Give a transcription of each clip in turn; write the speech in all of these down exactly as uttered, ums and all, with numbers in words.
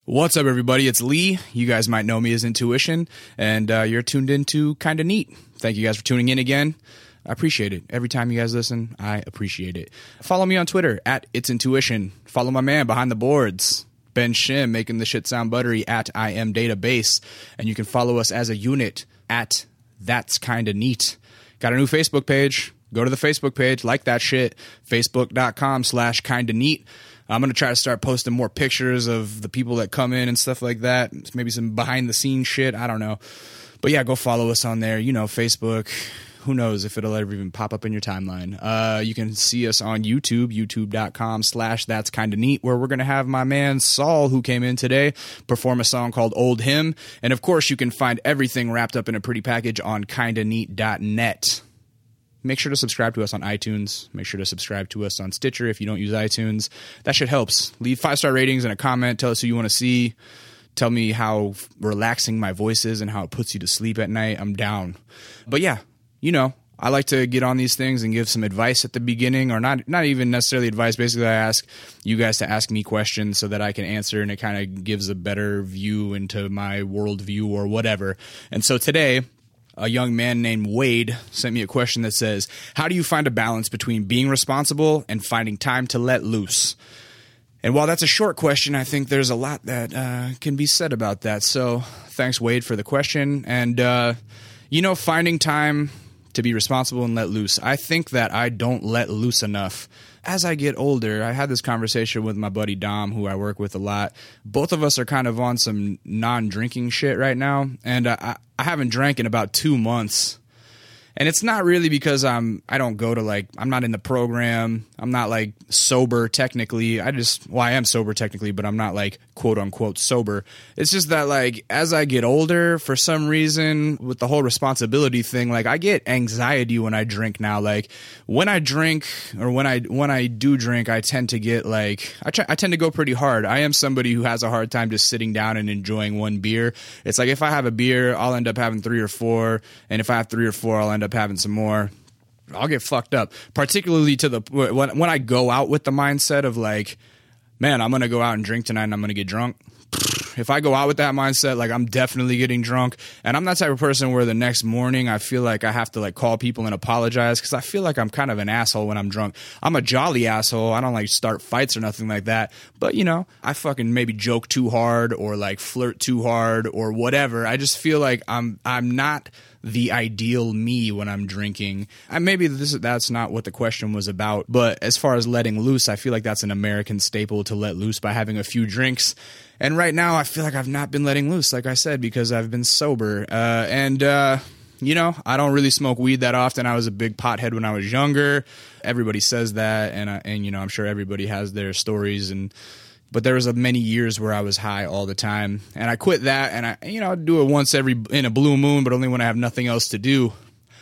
What's up, everybody? It's Lee. You guys might know me as Intuition, and uh, you're tuned into Kinda Neat. Thank you guys for tuning in again. I appreciate it. Every time you guys listen, I appreciate it. Follow me on Twitter, at It's Intuition. Follow my man behind the boards, Ben Shim, making the shit sound buttery, at I Am Database. And you can follow us as a unit, at That's Kinda Neat. Got a new Facebook page. Go to the Facebook page, like that shit, facebook.com slash kinda neat. I'm going to try to start posting more pictures of the people that come in and stuff like that. Maybe some behind-the-scenes shit. I don't know. But yeah, go follow us on there. You know, Facebook. Who knows if it'll ever even pop up in your timeline. Uh, you can see us on YouTube, youtube.com slash that's kinda neat, where we're going to have my man Saul, who came in today, perform a song called Old Hymn. And, of course, you can find everything wrapped up in a pretty package on kinda neat dot net. Make sure to subscribe to us on iTunes. Make sure to subscribe to us on Stitcher if you don't use iTunes. That shit helps. Leave five-star ratings and a comment. Tell us who you want to see. Tell me how relaxing my voice is and how it puts you to sleep at night. I'm down. But yeah, you know, I like to get on these things and give some advice at the beginning, or not not even necessarily advice. Basically, I ask you guys to ask me questions so that I can answer, and it kind of gives a better view into my worldview or whatever. And so today, a young man named Wade sent me a question that says, how do you find a balance between being responsible and finding time to let loose? And while that's a short question, I think there's a lot that uh, can be said about that. So thanks, Wade, for the question. And, uh, you know, finding time to be responsible and let loose. I think that I don't let loose enough. As I get older, I had this conversation with my buddy Dom, who I work with a lot. Both of us are kind of on some non-drinking shit right now, and I, I haven't drank in about two months. And it's not really because I'm I don't go to like I'm not in the program. I'm not like sober technically. I just well I am sober technically, but I'm not like quote unquote sober. It's just that like as I get older, for some reason with the whole responsibility thing, like I get anxiety when I drink now. Like when I drink or when I when I do drink, I tend to get like I try, I tend to go pretty hard. I am somebody who has a hard time just sitting down and enjoying one beer. It's like if I have a beer, I'll end up having three or four, and if I have three or four, I'll end up having some more. I'll get fucked up, particularly to the when when I go out with the mindset of like, man, I'm gonna go out and drink tonight and I'm gonna get drunk. If I go out with that mindset, like I'm definitely getting drunk, and I'm that type of person where the next morning I feel like I have to like call people and apologize because I feel like I'm kind of an asshole when I'm drunk. I'm a jolly asshole. I don't like start fights or nothing like that, but you know, I fucking maybe joke too hard or like flirt too hard or whatever. I just feel like I'm I'm not the ideal me when I'm drinking. And maybe this that's not what the question was about, but as far as letting loose, I feel like that's an American staple to let loose by having a few drinks. And right now, I feel like I've not been letting loose, like I said, because I've been sober. Uh, and, uh, you know, I don't really smoke weed that often. I was a big pothead when I was younger. Everybody says that, and, I, and you know, I'm sure everybody has their stories. And but there was a many years where I was high all the time. And I quit that, and I, you know, I'd do it once every in a blue moon, but only when I have nothing else to do.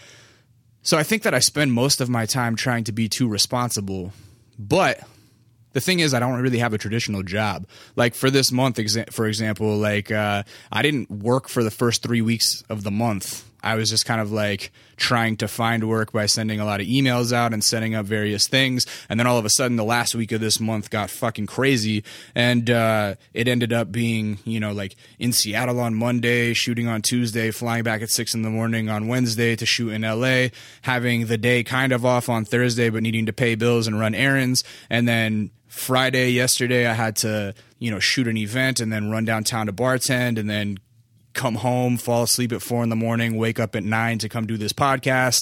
So I think that I spend most of my time trying to be too responsible. But the thing is, I don't really have a traditional job. Like for this month, exa- for example, like uh, I didn't work for the first three weeks of the month. I was just kind of like trying to find work by sending a lot of emails out and setting up various things. And then all of a sudden, the last week of this month got fucking crazy. And uh, it ended up being, you know, like in Seattle on Monday, shooting on Tuesday, flying back at six in the morning on Wednesday to shoot in L A, having the day kind of off on Thursday, but needing to pay bills and run errands. And then Friday, yesterday, I had to, you know, shoot an event and then run downtown to bartend and then come home, fall asleep at four in the morning, wake up at nine to come do this podcast.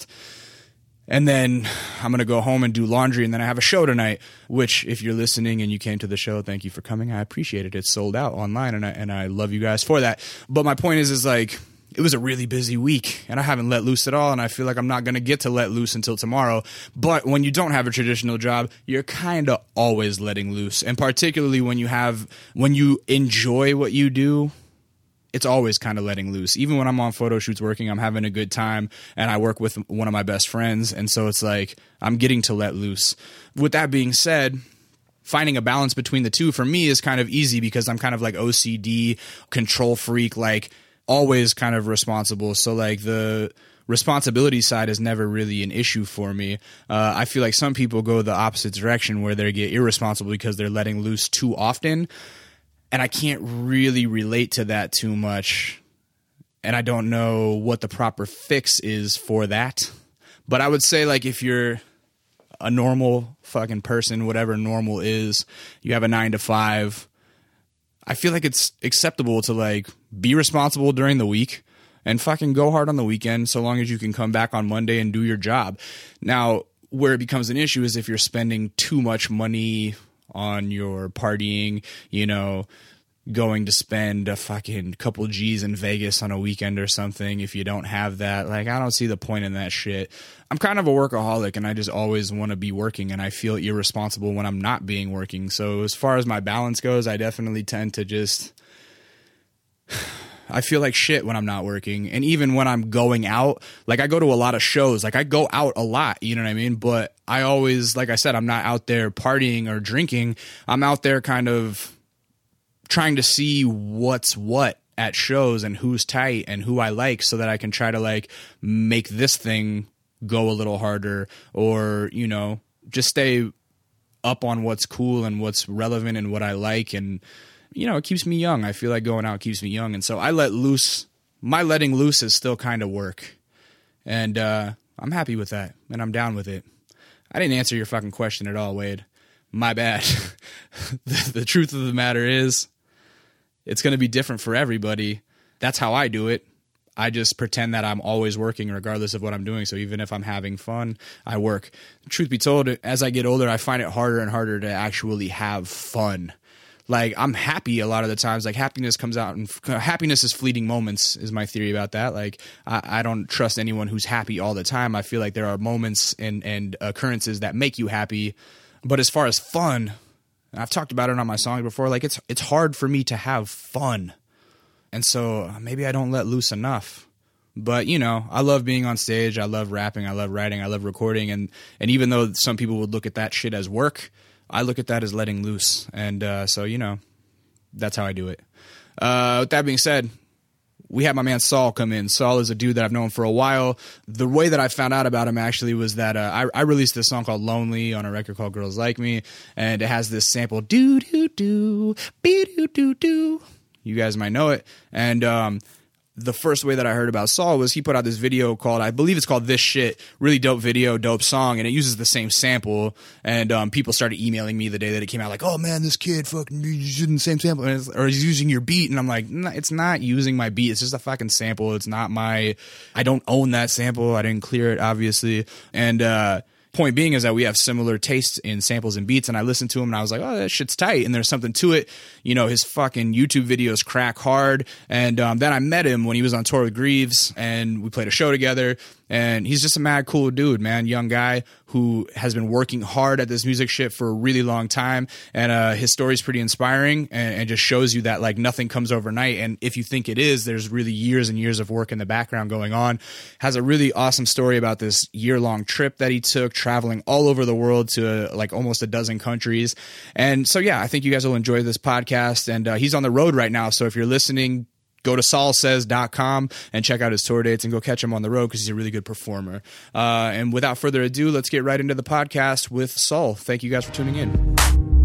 And then I'm going to go home and do laundry. And then I have a show tonight, which if you're listening and you came to the show, thank you for coming. I appreciate it. It's sold out online, and I, and I love you guys for that. But my point is, is like, it was a really busy week and I haven't let loose at all. And I feel like I'm not going to get to let loose until tomorrow. But when you don't have a traditional job, you're kind of always letting loose. And particularly when you have, when you enjoy what you do, it's always kind of letting loose. Even when I'm on photo shoots working, I'm having a good time, and I work with one of my best friends. And so it's like, I'm getting to let loose. With that being said, finding a balance between the two for me is kind of easy because I'm kind of like O C D, control freak, like always kind of responsible. So like the responsibility side is never really an issue for me. Uh, I feel like some people go the opposite direction where they get irresponsible because they're letting loose too often. and I can't really relate to that too much. And I don't know what the proper fix is for that. But I would say, like, if you're a normal fucking person, whatever normal is, you have a nine to five, I feel like it's acceptable to, like, be responsible during the week and fucking go hard on the weekend so long as you can come back on Monday and do your job. Now, where it becomes an issue is if you're spending too much money on your partying, you know, going to spend a fucking couple G's in Vegas on a weekend or something. If you don't have that, like, I don't see the point in that shit. I'm kind of a workaholic and I just always want to be working, and I feel irresponsible when I'm not being working. So as far as my balance goes, I definitely tend to just, I feel like shit when I'm not working. And even when I'm going out, like, I go to a lot of shows, like, I go out a lot, you know what I mean? But I always, like I said, I'm not out there partying or drinking. I'm out there kind of trying to see what's what at shows and who's tight and who I like, so that I can try to, like, make this thing go a little harder, or, you know, just stay up on what's cool and what's relevant and what I like. And, you know, it keeps me young. I feel like going out keeps me young. And so I let loose. My letting loose is still kind of work. And uh, I'm happy with that. And I'm down with it. I didn't answer your fucking question at all, Wade. My bad. the, the truth of the matter is, it's going to be different for everybody. That's how I do it. I just pretend that I'm always working regardless of what I'm doing. So even if I'm having fun, I work. Truth be told, as I get older, I find it harder and harder to actually have fun. Like, I'm happy a lot of the times. Like, happiness comes out, and happiness is fleeting moments, is my theory about that. Like, I, I don't trust anyone who's happy all the time. I feel like there are moments and, and occurrences that make you happy. But as far as fun, I've talked about it on my songs before, like, it's it's hard for me to have fun. And so maybe I don't let loose enough. But, you know, I love being on stage. I love rapping. I love writing. I love recording. And, and even though some people would look at that shit as work, I look at that as letting loose. And uh, so, you know, that's how I do it. Uh, with that being said, we had my man Saul come in. Saul is a dude that I've known for a while. The way that I found out about him actually was that uh, I, I released this song called Lonely on a record called Girls Like Me, and it has this sample, do do do, be do do do. You guys might know it. And um, the first way that I heard about Saul was he put out this video called, I believe it's called This Shit, really dope video, dope song, and it uses the same sample. And um, people started emailing me the day that it came out, like, oh man, this kid fucking using the same sample, and it's, or he's using your beat. And I'm like, nah, it's not using my beat. It's just a fucking sample. It's not my, I don't own that sample. I didn't clear it, obviously. And uh, point being is that we have similar tastes in samples and beats, and I listened to him and I was like, oh, that shit's tight, and there's something to it. You know, his fucking YouTube videos crack hard. And um, then I met him when he was on tour with Greaves, and we played a show together. And he's just a mad cool dude, man. Young guy who has been working hard at this music shit for a really long time. And uh, his story's pretty inspiring, and, and just shows you that, like, nothing comes overnight. And if you think it is, there's really years and years of work in the background going on. Has a really awesome story about this year-long trip that he took, traveling all over the world to uh, like almost a dozen countries. And so, yeah, I think you guys will enjoy this podcast. And uh, he's on the road right now. So if you're listening, go to saul says dot com and check out his tour dates and go catch him on the road because he's a really good performer. Uh, and without further ado, let's get right into the podcast with Saul. Thank you guys for tuning in.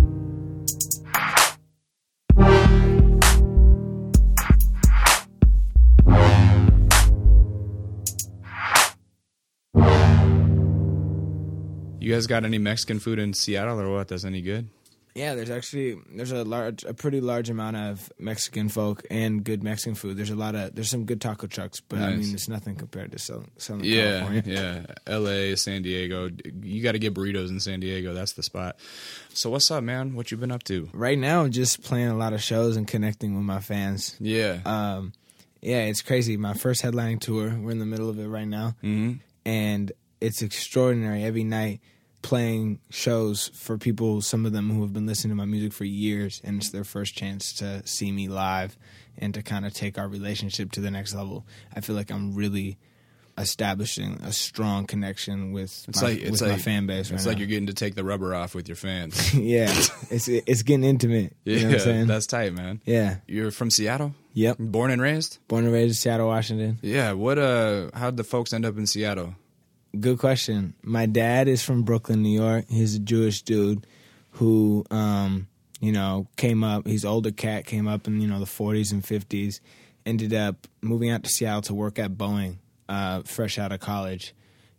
You guys got any Mexican food in Seattle or what? That's any good? Yeah, there's actually there's a large, a pretty large amount of Mexican folk and good Mexican food. There's a lot of there's some good taco trucks, but nice. I mean, it's nothing compared to Southern, Southern yeah, California. Yeah, L A, San Diego. You got to get burritos in San Diego. That's the spot. So what's up, man? What you been up to? Right now, just playing a lot of shows and connecting with my fans. Yeah. Um, yeah, it's crazy. My first headlining tour. We're in the middle of it right now, mm-hmm. and it's extraordinary every night. Playing shows for people, some of them who have been listening to my music for years, and it's their first chance to see me live and to kind of take our relationship to the next level. I feel like I'm really establishing a strong connection with, it's my, like, it's with like, my fan base right It's now. like you're getting to take the rubber off with your fans. Yeah, it's it's getting intimate. You yeah, know what I'm saying? That's tight, man. Yeah. You're from Seattle? Yep. Born and raised? Born and raised in Seattle, Washington. Yeah. What? Uh, how'd the folks end up in Seattle? Good question. My dad is from Brooklyn, New York. He's a Jewish dude who um, you know, came up. He's an older cat, came up in, you know, the forties and fifties, ended up moving out to Seattle to work at Boeing, uh, fresh out of college,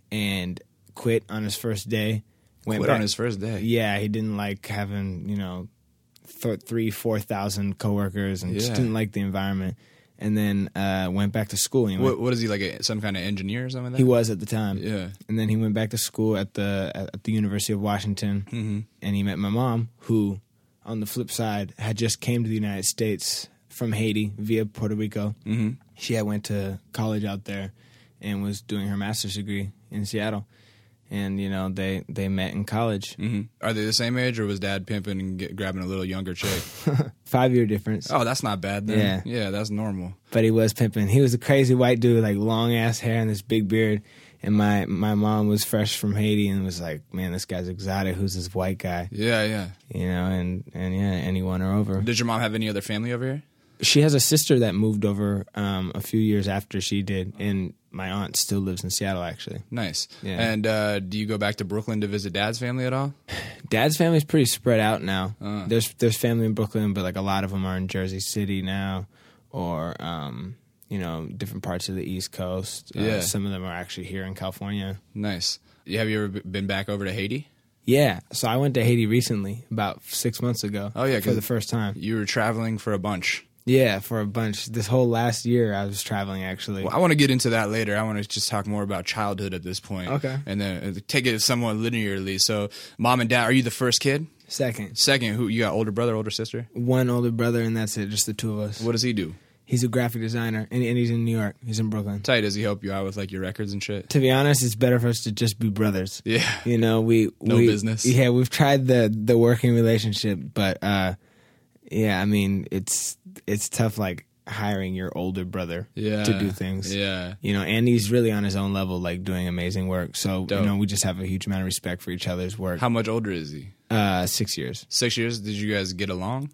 and quit on his first day. Went quit back, on his first day? Yeah, he didn't like having, you know, th- three, four thousand coworkers and yeah. just didn't like the environment. And then uh, went back to school. What, went, what is he, like a, some kind of engineer or something like that? He was at the time. Yeah. And then he went back to school at the at the University of Washington, mm-hmm. and he met my mom, who, on the flip side, had just came to the United States from Haiti via Puerto Rico. Mm-hmm. She had went to college out there and was doing her master's degree in Seattle. And, you know, they, they met in college. Mm-hmm. Are they the same age, or was dad pimping and get, grabbing a little younger chick? Five-year difference. Oh, that's not bad then. Yeah. Yeah, that's normal. But he was pimping. He was a crazy white dude, like long-ass hair and this big beard. And my, my mom was fresh from Haiti and was like, man, this guy's exotic. Who's this white guy? Yeah, yeah. You know, and, and yeah, and he won her over. Did your mom have any other family over here? She has a sister that moved over um, a few years after she did, and my aunt still lives in Seattle, actually. Nice. Yeah. And uh, do you go back to Brooklyn to visit Dad's family at all? Dad's family's pretty spread out now. Uh. There's there's family in Brooklyn, but like a lot of them are in Jersey City now, or um, you know, different parts of the East Coast. Uh, yeah. Some of them are actually here in California. Nice. Have you ever been back over to Haiti? Yeah, so I went to Haiti recently, about six months ago. Oh yeah, for the first time. You were traveling for a bunch. Yeah, for a bunch. This whole last year, I was traveling, actually. Well, I want to get into that later. I want to just talk more about childhood at this point. Okay. And then take it somewhat linearly. So, mom and dad, are you the first kid? Second. Second. Who, you got older brother, older sister? One older brother, and that's it, just the two of us. What does he do? He's a graphic designer, and, and he's in New York. He's in Brooklyn. Tight. Does he help you out with, like, your records and shit? To be honest, it's better for us to just be brothers. Yeah. You know, we... No we, business. Yeah, we've tried the, the working relationship, but, uh, yeah, I mean, it's it's tough, like, hiring your older brother yeah. to do things. Yeah. You know, and he's really on his own level, like, doing amazing work. So, Dope. You know, we just have a huge amount of respect for each other's work. How much older is he? Uh, six years. Six years? Did you guys get along?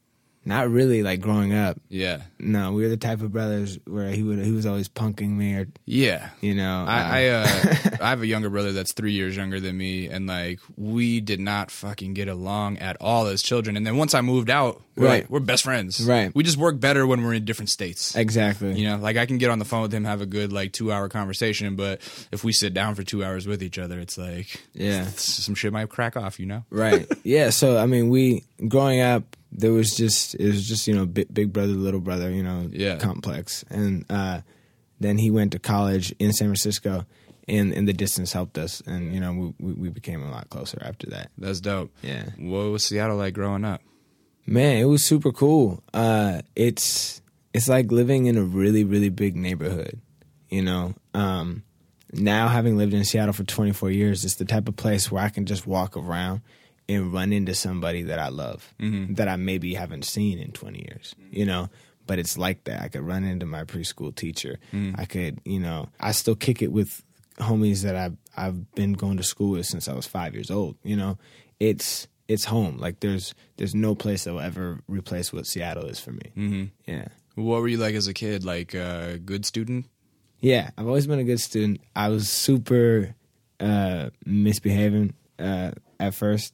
Not really, like, growing up. Yeah. No, we were the type of brothers where he would he was always punking me or... Yeah. You know. I uh, I, uh, I have a younger brother that's three years younger than me, and, like, we did not fucking get along at all as children. And then once I moved out, we're, right. like, we're best friends. Right. We just work better when we're in different states. Exactly. You know, like, I can get on the phone with him, have a good, like, two-hour conversation, but if we sit down for two hours with each other, it's like... Yeah. Some shit might crack off, you know? Right. Yeah, so, I mean, we... Growing up, there was just... It was just, you know, big, big brother, little brother, you know, yeah. complex. And uh, then he went to college in San Francisco, and, and the distance helped us. And, you know, we, we became a lot closer after that. That's dope. Yeah. What was Seattle like growing up? Man, it was super cool. Uh, it's it's like living in a really, really big neighborhood, you know. Um, now, having lived in Seattle for twenty-four years, it's the type of place where I can just walk around and run into somebody that I love, mm-hmm. that I maybe haven't seen in twenty years, you know. But it's like that. I could run into my preschool teacher. Mm-hmm. I could, you know, I still kick it with homies that I've, I've been going to school with since I was five years old, you know. It's... It's home. Like, there's there's no place that will ever replace what Seattle is for me. Mm-hmm. Yeah. What were you like as a kid? Like a uh, good student? Yeah, I've always been a good student. I was super uh, misbehaving uh, at first.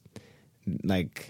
Like,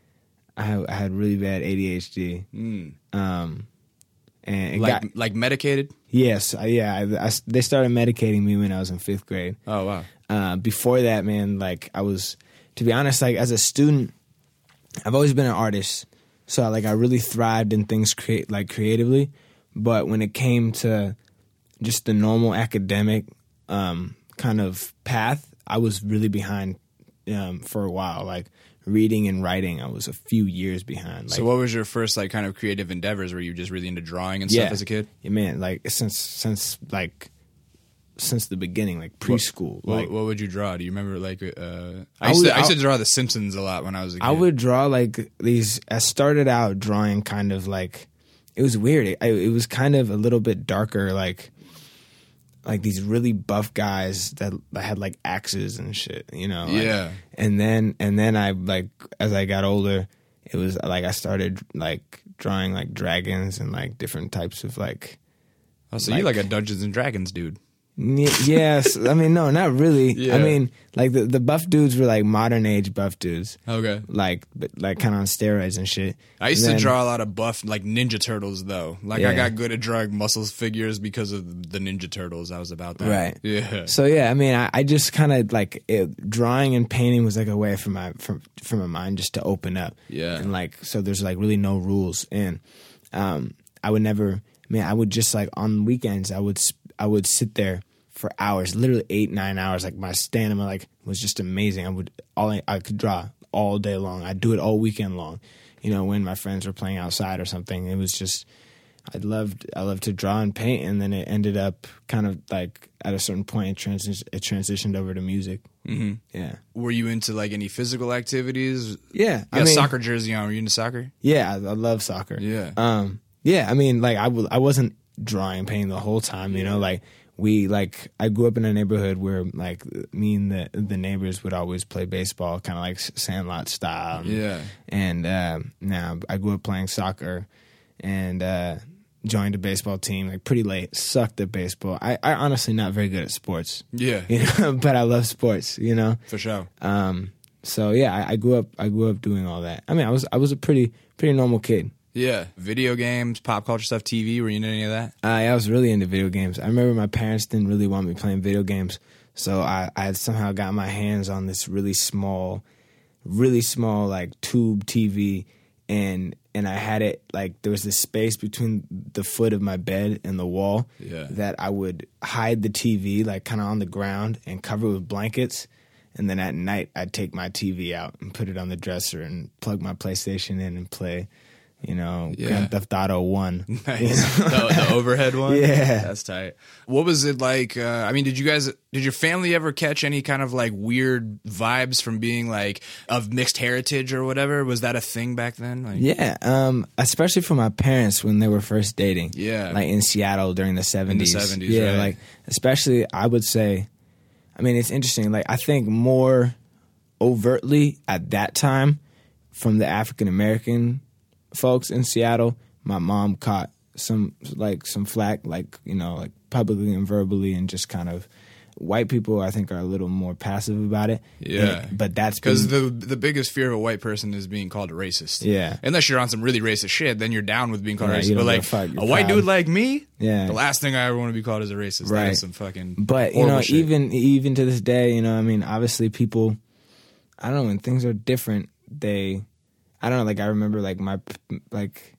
I, I had really bad A D H D. Mm. Um, and it like got, like medicated? Yes. I, yeah. I, I, they started medicating me when I was in fifth grade. Oh, wow. Uh, before that, man, like, I was... To be honest, like, as a student, I've always been an artist, so like I really thrived in things create like creatively. But when it came to just the normal academic um, kind of path, I was really behind um, for a while. Like reading and writing, I was a few years behind. Like, so, what was your first like kind of creative endeavors? Were you just really into drawing and stuff yeah, as a kid? Yeah, man, like since since like. Since the beginning, like preschool. What, like, what would you draw? Do you remember, like, uh, I, I used would, to, I used to draw The Simpsons a lot when I was a kid. I would draw, like, these, I started out drawing kind of, like, it was weird. It, I, it was kind of a little bit darker, like, like these really buff guys that, that had, like, axes and shit, you know? Like, yeah. And then, and then I, like, as I got older, it was, like, I started, like, drawing, like, dragons and, like, different types of, like... Oh, so like, you're like a Dungeons and Dragons dude. Y- yes, I mean no, not really. Yeah. I mean, like the the buff dudes were like modern age buff dudes, Okay. like but like kind of on steroids and shit. I used And to then- draw a lot of buff, like Ninja Turtles, though. Like, I Yeah. got good at drawing muscles figures because of the Ninja Turtles. I was about that. Right. Yeah. So yeah, I mean, I, I just kind of like it, drawing and painting was like a way for my for, for my mind just to open up. Yeah. And like so, there's like really no rules, and um, I would never. I mean, I would just like on weekends, I would sp- I would sit there for hours, literally eight nine hours. Like my stamina like was just amazing. I would all I, I could draw all day long. I'd do it all weekend long. You know, when my friends were playing outside or something, it was just. I loved I loved to draw and paint, and then it ended up kind of like at a certain point it, transi- it transitioned over to music. Mm-hmm. Yeah, Were you into like any physical activities? yeah. You I got a mean, soccer jersey on. Were you into soccer? yeah, I, I love soccer. Yeah. Um, yeah. I mean, like I w- I wasn't drawing and painting the whole time. You know, like we like I grew up in a neighborhood where like me and the the neighbors would always play baseball, kind of like Sandlot style. Yeah. And uh, now I grew up playing soccer, and. Uh, joined a baseball team like pretty late, sucked at baseball. I, I honestly not very good at sports, Yeah. you know, but I love sports, you know. For sure. Um, so yeah, I, I grew up I grew up doing all that. I mean, I was I was a pretty pretty normal kid. Yeah. Video games, pop culture stuff, T V. Were you into any of that? Uh, I was really into video games. I remember my parents didn't really want me playing video games, so I, I had somehow got my hands on this really small, really small like tube T V, and and I had it like there was this space between the foot of my bed and the wall Yeah. that I would hide the T V like kind of on the ground and cover it with blankets, and then at night I'd take my T V out and put it on the dresser and plug my PlayStation in and play, you know, Yeah. Grand Theft Auto One. Nice. the, the overhead one? Yeah. That's tight. What was it like? Uh, I mean, did you guys, did your family ever catch any kind of like weird vibes from being like of mixed heritage or whatever? Was that a thing back then? Like, Yeah, um, especially for my parents when they were first dating. Yeah. Like in Seattle during the seventies. seventies, Yeah, right. like especially I would say, I mean, it's interesting. Like I think more overtly at that time from the African American folks in Seattle, my mom caught some like some flack, like, you know, like publicly and verbally, and just kind of white people I think are a little more passive about it. Yeah. And- but that's Because been- the the biggest fear of a white person is being called a racist. Yeah. Unless you're on some really racist shit, then you're down with being called Yeah, racist. you But don't like give a fuck, a you're white proud. dude like me, Yeah. the last thing I ever want to be called is a racist. That Right. is some fucking But you horrible know, shit. even even to this day, you know, I mean, obviously, people, I don't know, when things are different, they, I don't know, like I remember, like my like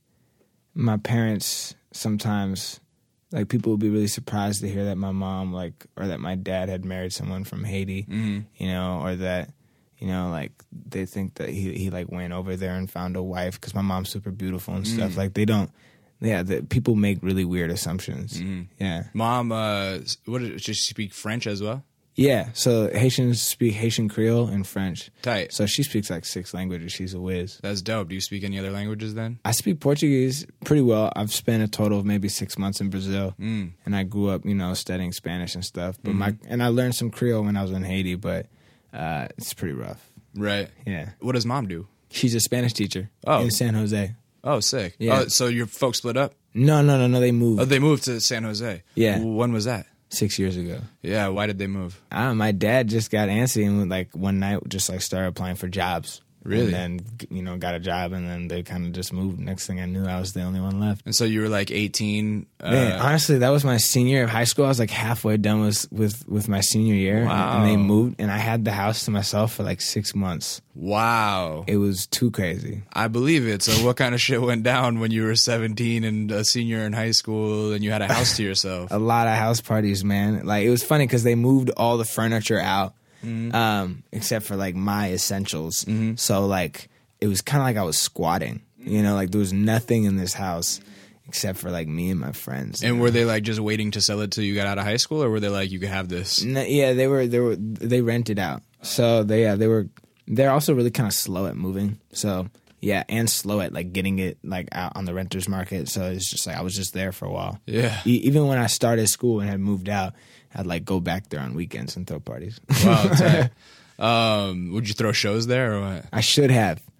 my parents sometimes, like people would be really surprised to hear that my mom, like, or that my dad had married someone from Haiti, Mhm. you know, or that, you know, like they think that he he like went over there and found a wife because my mom's super beautiful and stuff. Like they don't. Yeah, the, people make really weird assumptions. Yeah. Mom, uh, what did she speak French as well? Yeah, so Haitians speak Haitian Creole and French. Tight. So she speaks like six languages. She's a whiz. That's dope. Do you speak any other languages then? I speak Portuguese pretty well. I've spent a total of maybe six months in Brazil, Mm. and I grew up, you know, studying Spanish and stuff. But my and I learned some Creole when I was in Haiti, but uh, it's pretty rough. Right. Yeah, What does mom do? she's a Spanish teacher Oh. in San Jose. Oh, sick. Yeah. Oh, so your folks split up? No, no, no, no. They moved Oh, they moved to San Jose. Yeah. When was that? six years ago. Yeah. Why did they move? Uh, my dad just got antsy and like one night just like started applying for jobs. Really? And then, you know, got a job, and then they kind of just moved. Next thing I knew, I was the only one left. And so you were like eighteen. Uh, Man, honestly, that was my senior year of high school. I was like halfway done with with, with my senior year, Wow. and they moved, and I had the house to myself for like six months. wow. It was too crazy. I believe it. So what kind of shit went down when you were seventeen and a senior in high school and you had a house to yourself? A lot of house parties, man. Like it was funny because they moved all the furniture out, Mm-hmm. um, except for like my essentials. So like it was kind of like I was squatting. You know, like there was nothing in this house except for like me and my friends. And were they like just waiting to sell it till you got out of high school, or were they like you could have this? No, yeah, they were they were they rented out. So they yeah, they were they're also really kind of slow at moving. So yeah, and slow at like getting it like out on the renters market. So it's just like I was just there for a while. Yeah. E- even when I started school and had moved out, I'd like go back there on weekends and throw parties. Wow. Tight. Um, would you throw shows there or what? I should have.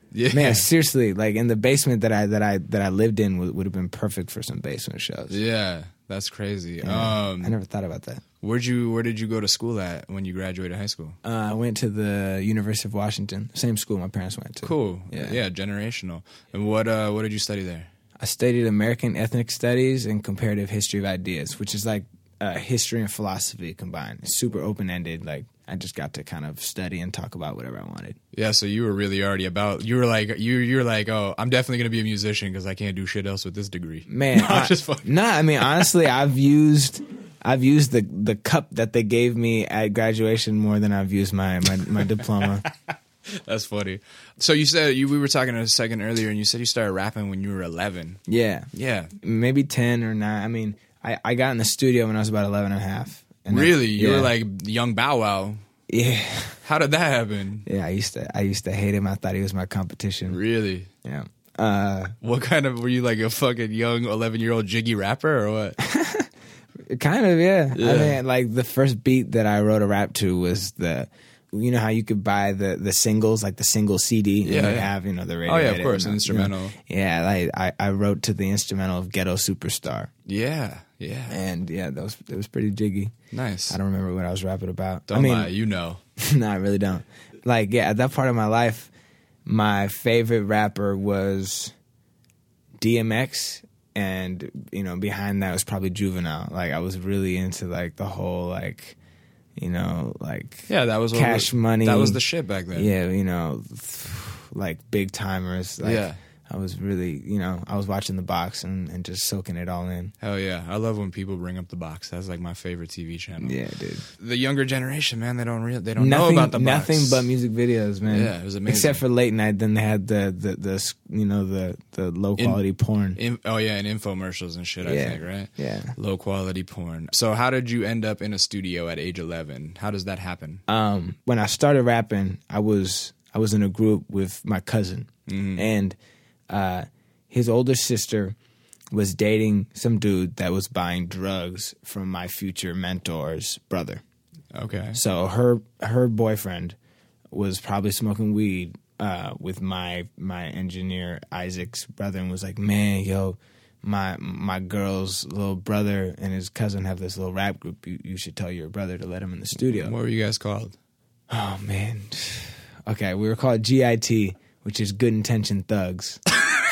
Yeah. Man, seriously, like in the basement that I that I that I lived in would, would have been perfect for some basement shows. Yeah, that's crazy. Yeah. Um, I never thought about that. where'd you Where did you go to school at when you graduated high school? Uh, I went to the University of Washington, same school my parents went to. Cool. Yeah. Yeah, generational. And what uh, what did you study there? I studied American Ethnic Studies and Comparative History of Ideas, which is like uh, history and philosophy combined. It's super open-ended. Like, I just got to kind of study and talk about whatever I wanted. Yeah, so you were really already about. You were like you. You're like, oh, I'm definitely gonna be a musician because I can't do shit else with this degree. Man, no, I'm I, just fucking. nah, I mean, honestly, I've used, I've used the the cup that they gave me at graduation more than I've used my my, my diploma. That's funny. So you said you we were talking a second earlier, and you said you started rapping when you were eleven. Yeah, Yeah, maybe ten or nine. I mean, I, I got in the studio when I was about eleven and a half. And really? I, You yeah. were like young Bow Wow. Yeah. How did that happen? Yeah, I used to I used to hate him. I thought he was my competition. Really? Yeah. Uh, What kind of were you like a fucking young eleven year old jiggy rapper or what? kind of, yeah. Yeah. I mean, like the first beat that I wrote a rap to was the, you know how you could buy the, the singles, like the single C D, and Yeah, you yeah. have, you know, the radio. Oh yeah, of edit course, and, instrumental. You know, yeah, like I, I wrote to the instrumental of Ghetto Superstar, Yeah, yeah. and yeah, that was it was pretty jiggy. Nice. I don't remember what I was rapping about. Don't I mean, lie, you know. no, I really don't. Like, yeah, at that part of my life, my favorite rapper was D M X, and you know, behind that was probably Juvenile. Like, I was really into like the whole like, you know, like Yeah, that was what Cash was- Money. That was the shit back then. yeah, you know, like big timers. Like, Yeah. I was really, you know, I was watching The Box and, and just soaking it all in. Hell yeah. I love when people bring up The Box. That's like my favorite T V channel. Yeah, dude. The younger generation, man, they don't real they don't Nothing, know about The Box. nothing but music videos, man. Yeah, it was amazing. Except for late night, then they had the the, the you know the the low quality porn. In, oh yeah, and infomercials and shit, I Yeah. think, right? Yeah. Low quality porn. So how did you end up in a studio at age eleven? How does that happen? Um, when I started rapping, I was I was in a group with my cousin, Mm-hmm. and uh, his older sister was dating some dude that was buying drugs from my future mentor's brother. Okay. So her her boyfriend was probably smoking weed uh, with my my engineer Isaac's brother, and was like, "Man, yo, my my girl's little brother and his cousin have this little rap group. You, you should tell your brother to let him in the studio." What were you guys called? Oh man, okay, we were called G I T, which is Good Intention Thugs.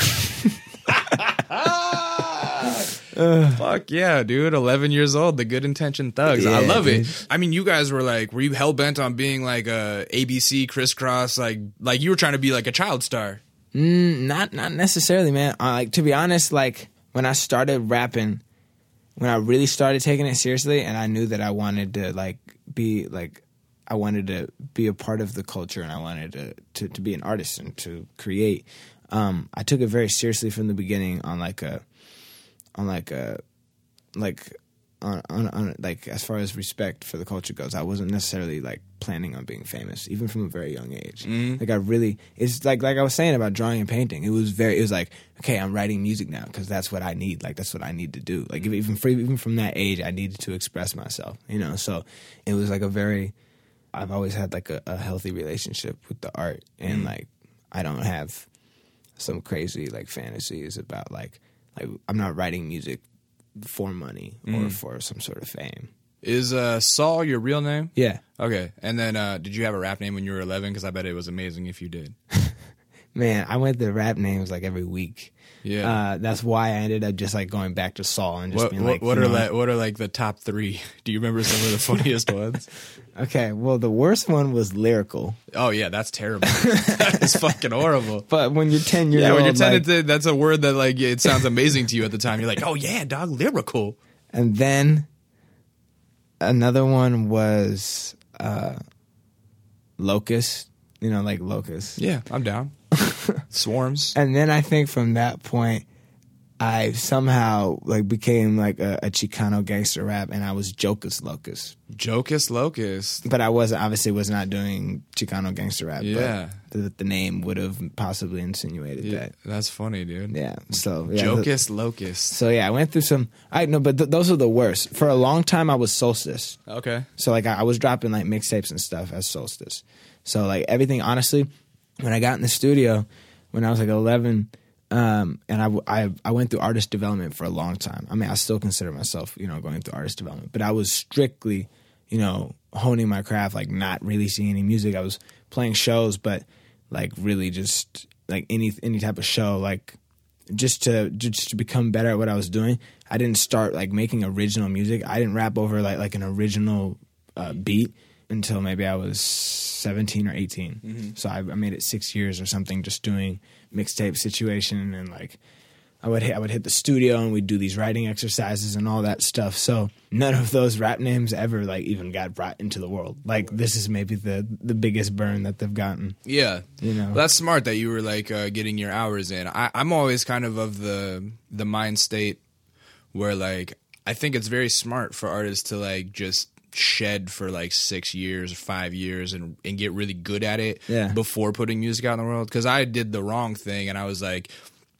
Fuck yeah, dude. eleven years old, the Good Intention Thugs. I Yeah, love dude. it. I mean, you guys were like, were you hell bent on being like a A B C crisscross? Like, like you were trying to be like a child star. Mm, not not necessarily, man. Uh, like to be honest, like when I started rapping, when I really started taking it seriously, and I knew that I wanted to like be like I wanted to be a part of the culture, and I wanted to to, to be an artist and to create. Um, I took it very seriously from the beginning on like a on like a like on, on on like as far as respect for the culture goes. I wasn't necessarily like planning on being famous, even from a very young age. Mm-hmm. Like I really, it's like like I was saying about drawing and painting. It was very, it was like, okay, I'm writing music now because that's what I need. Like that's what I need to do. Like if, even for, even from that age, I needed to express myself. You know, so it was like a very. I've always had like a, a healthy relationship with the art, and Mm-hmm. like I don't have some crazy like fantasies about like like I'm not writing music for money or Mm. for some sort of fame. Is uh, Saul your real name? Yeah. Okay. And then uh, did you have a rap name when you were eleven? Because I bet it was amazing if you did. Man, I went to rap names like every week. Yeah. Uh, that's why I ended up just like going back to Saul and just What being what, like, what you are know, like what are like the top three? Do you remember some of the funniest ones? Okay, well, the worst one was Lyrical. Oh yeah, that's terrible. That is fucking horrible. But when you're ten years Yeah, old, when you're ten, like, it's- that's a word that like it sounds amazing to you at the time. You're like, oh yeah, dog, lyrical. and then another one was uh, Locust. You know, like Locust. Yeah, I'm down. Swarms. And then I think from that point, I somehow like became like a, a Chicano gangster rap, and I was Jocus Locust. Jocus Locust. But I wasn't obviously was not doing Chicano gangster rap. Yeah. but the, the name would have possibly insinuated Yeah, that. that's funny, dude. Yeah. So yeah, the- Jocus Locust. so yeah, I went through some. I know, but th- those are the worst. For a long time, I was Solstice. Okay. So like I, I was dropping like mixtapes and stuff as Solstice. So like everything, honestly, when I got in the studio, when I was like eleven, um, and I, I I went through artist development for a long time. I mean, I still consider myself, you know, going through artist development, but I was strictly, you know, honing my craft, like not releasing any music. I was playing shows, but like really just like any any type of show, like just to just to become better at what I was doing. I didn't start like making original music. I didn't rap over like like an original uh, beat until maybe I was seventeen or eighteen. Mm-hmm. So I, I made it six years or something, just doing mixtape situation, and like I would hit, I would hit the studio and we'd do these writing exercises and all that stuff. So none of those rap names ever like even got brought into the world. Like this is maybe the the biggest burn that they've gotten. Yeah, you know, well, that's smart that you were like uh, getting your hours in. I, I'm always kind of of the the mind state where like I think it's very smart for artists to like just shed for like six years or five years and, and get really good at it yeah. before putting music out in the world. Because I did the wrong thing, and I was like,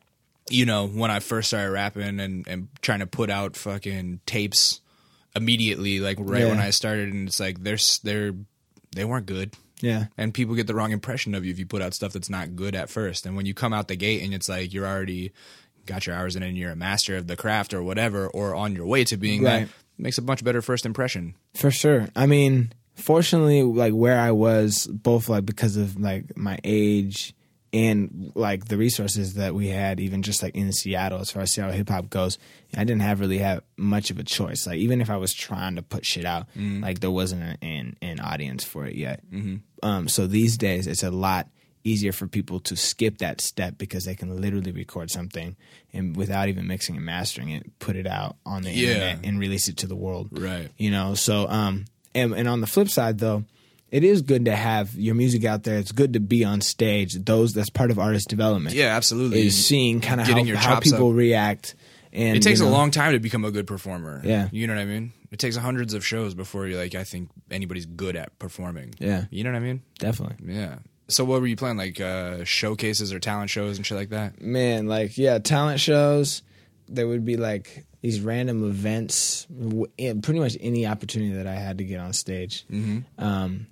you know, when I first started rapping and, and trying to put out fucking tapes immediately, like right yeah. when I started, and it's like they're they're they weren't good. Yeah, and people get the wrong impression of you if you put out stuff that's not good at first. And when you come out the gate and it's like you're already got your hours in and you're a master of the craft or whatever, or on your way to being right. that, makes a much better first impression. For sure. I mean, fortunately, like where I was, both like because of like my age and like the resources that we had, even just like in Seattle, as far as Seattle hip hop goes, I didn't have really have much of a choice. Like even if I was trying to put shit out, mm. like there wasn't an, an, an audience for it yet. Mm-hmm. Um, so these days, it's a lot easier for people to skip that step because they can literally record something and without even mixing and mastering it, put it out on the yeah. internet and release it to the world. Right. You know, so, um, and, and on the flip side though, it is good to have your music out there. It's good to be on stage. Those, that's part of artist development. Yeah, absolutely. Is seeing kind of how, how people up. react. And it takes you know, a long time to become a good performer. Yeah. You know what I mean? It takes hundreds of shows before you're like, I think anybody's good at performing. Yeah. You know what I mean? Definitely. Yeah. So what were you playing, like uh, showcases or talent shows and shit like that? Man, like, yeah, talent shows. There would be, like, these random events, pretty much any opportunity that I had to get on stage. Mm-hmm. Um,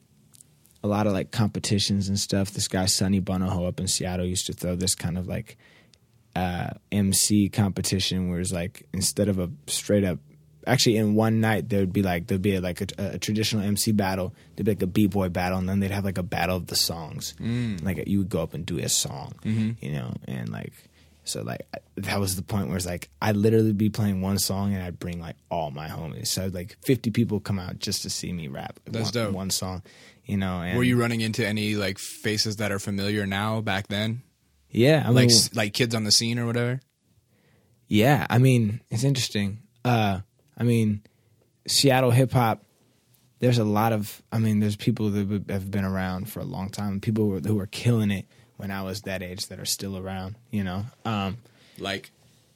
a lot of, like, competitions and stuff. This guy, Sonny Bonoho, up in Seattle, used to throw this kind of, like, uh, M C competition where it's, like, instead of a straight-up actually in one night there would be like there'd be like a, a traditional M C battle, there'd be like a b-boy battle, and then they'd have like a battle of the songs. Mm. Like you would go up and do a song, mm-hmm. you know, and like so like that was the point where it's like I'd literally be playing one song and I'd bring like all my homies. So like fifty people come out just to see me rap. That's one, dope. One song, you know. And were you running into any like faces that are familiar now back then? Yeah, I mean, like like kids on the scene or whatever. Yeah, I mean it's interesting. Uh, I mean, Seattle hip hop, there's a lot of, I mean, there's people that have been around for a long time. People who were, who were killing it when I was that age that are still around, you know? Um, like?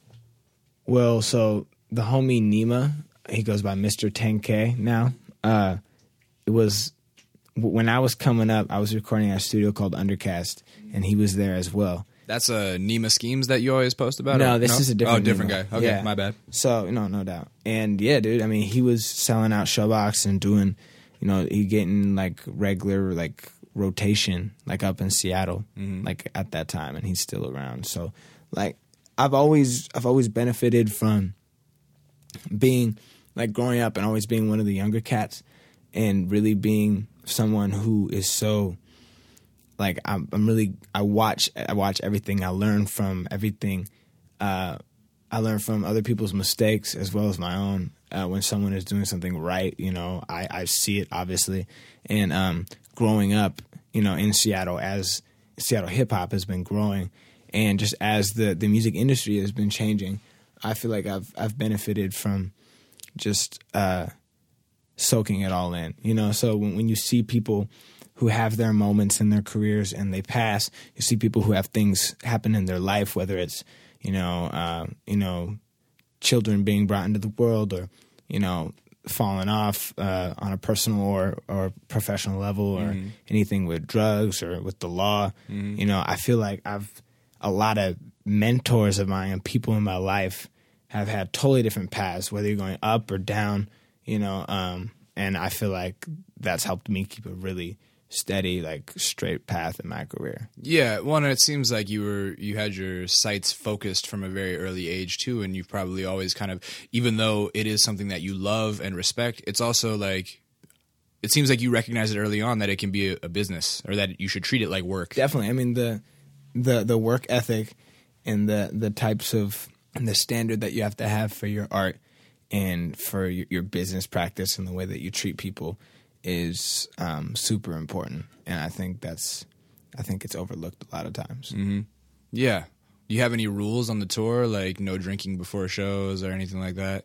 Well, so the homie Nima, he goes by Mister ten K now. Uh, it was, when I was coming up, I was recording at a studio called Undercast, and he was there as well. That's a uh, Nima Schemes that you always post about? No, or, this no? is a different Oh, different Nima. guy. Okay, yeah. my bad. So, no, no doubt. And yeah, dude, I mean, he was selling out Showbox and doing, you know, he getting like regular like rotation like up in Seattle, mm-hmm. like at that time, and he's still around. So, like, I've always I've always benefited from being like growing up and always being one of the younger cats, and really being someone who is so. Like I'm, I'm really, I watch, I watch everything. I learn from everything. Uh, I learn from other people's mistakes as well as my own. Uh, when someone is doing something right, you know, I, I see it obviously. And um, growing up, you know, in Seattle, as Seattle hip hop has been growing, and just as the, the music industry has been changing, I feel like I've I've benefited from just uh, soaking it all in. You know, so when, when you see people who have their moments in their careers and they pass, you see people who have things happen in their life, whether it's, you know, uh, you know, children being brought into the world, or, you know, falling off uh, on a personal or, or professional level, or mm-hmm. anything with drugs or with the law. Mm-hmm. You know, I feel like I've, a lot of mentors of mine and people in my life have had totally different paths, whether you're going up or down, you know, um, and I feel like that's helped me keep a really steady, like straight path in my career. Yeah, one, it seems like you were you had your sights focused from a very early age too, and you've probably always kind of, even though it is something that you love and respect, it's also like, it seems like you recognize it early on that it can be a, a business, or that you should treat it like work. Definitely. I mean, the the the work ethic and the the types of and the standard that you have to have for your art and for your, your business practice and the way that you treat people is um, super important. And I think that's, I think it's overlooked a lot of times. Mm-hmm. Yeah. Do you have any rules on the tour, like no drinking before shows or anything like that?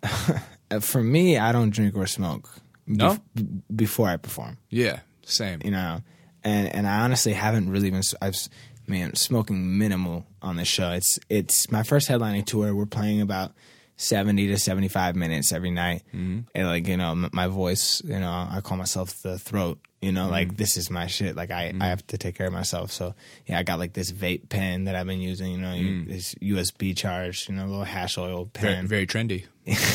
For me, I don't drink or smoke. No? Bef- before I perform. Yeah, same. You know, and and I honestly haven't really been. I've man smoking minimal on the show. It's it's my first headlining tour. We're playing about seventy to seventy-five minutes every night. Mm-hmm. And like, you know, m- my voice, you know, I call myself the throat, you know, mm-hmm. like this is my shit. Like I, mm-hmm. I have to take care of myself. So yeah, I got like this vape pen that I've been using, you know, mm-hmm. this U S B charged, you know, little hash oil pen. Very, very trendy.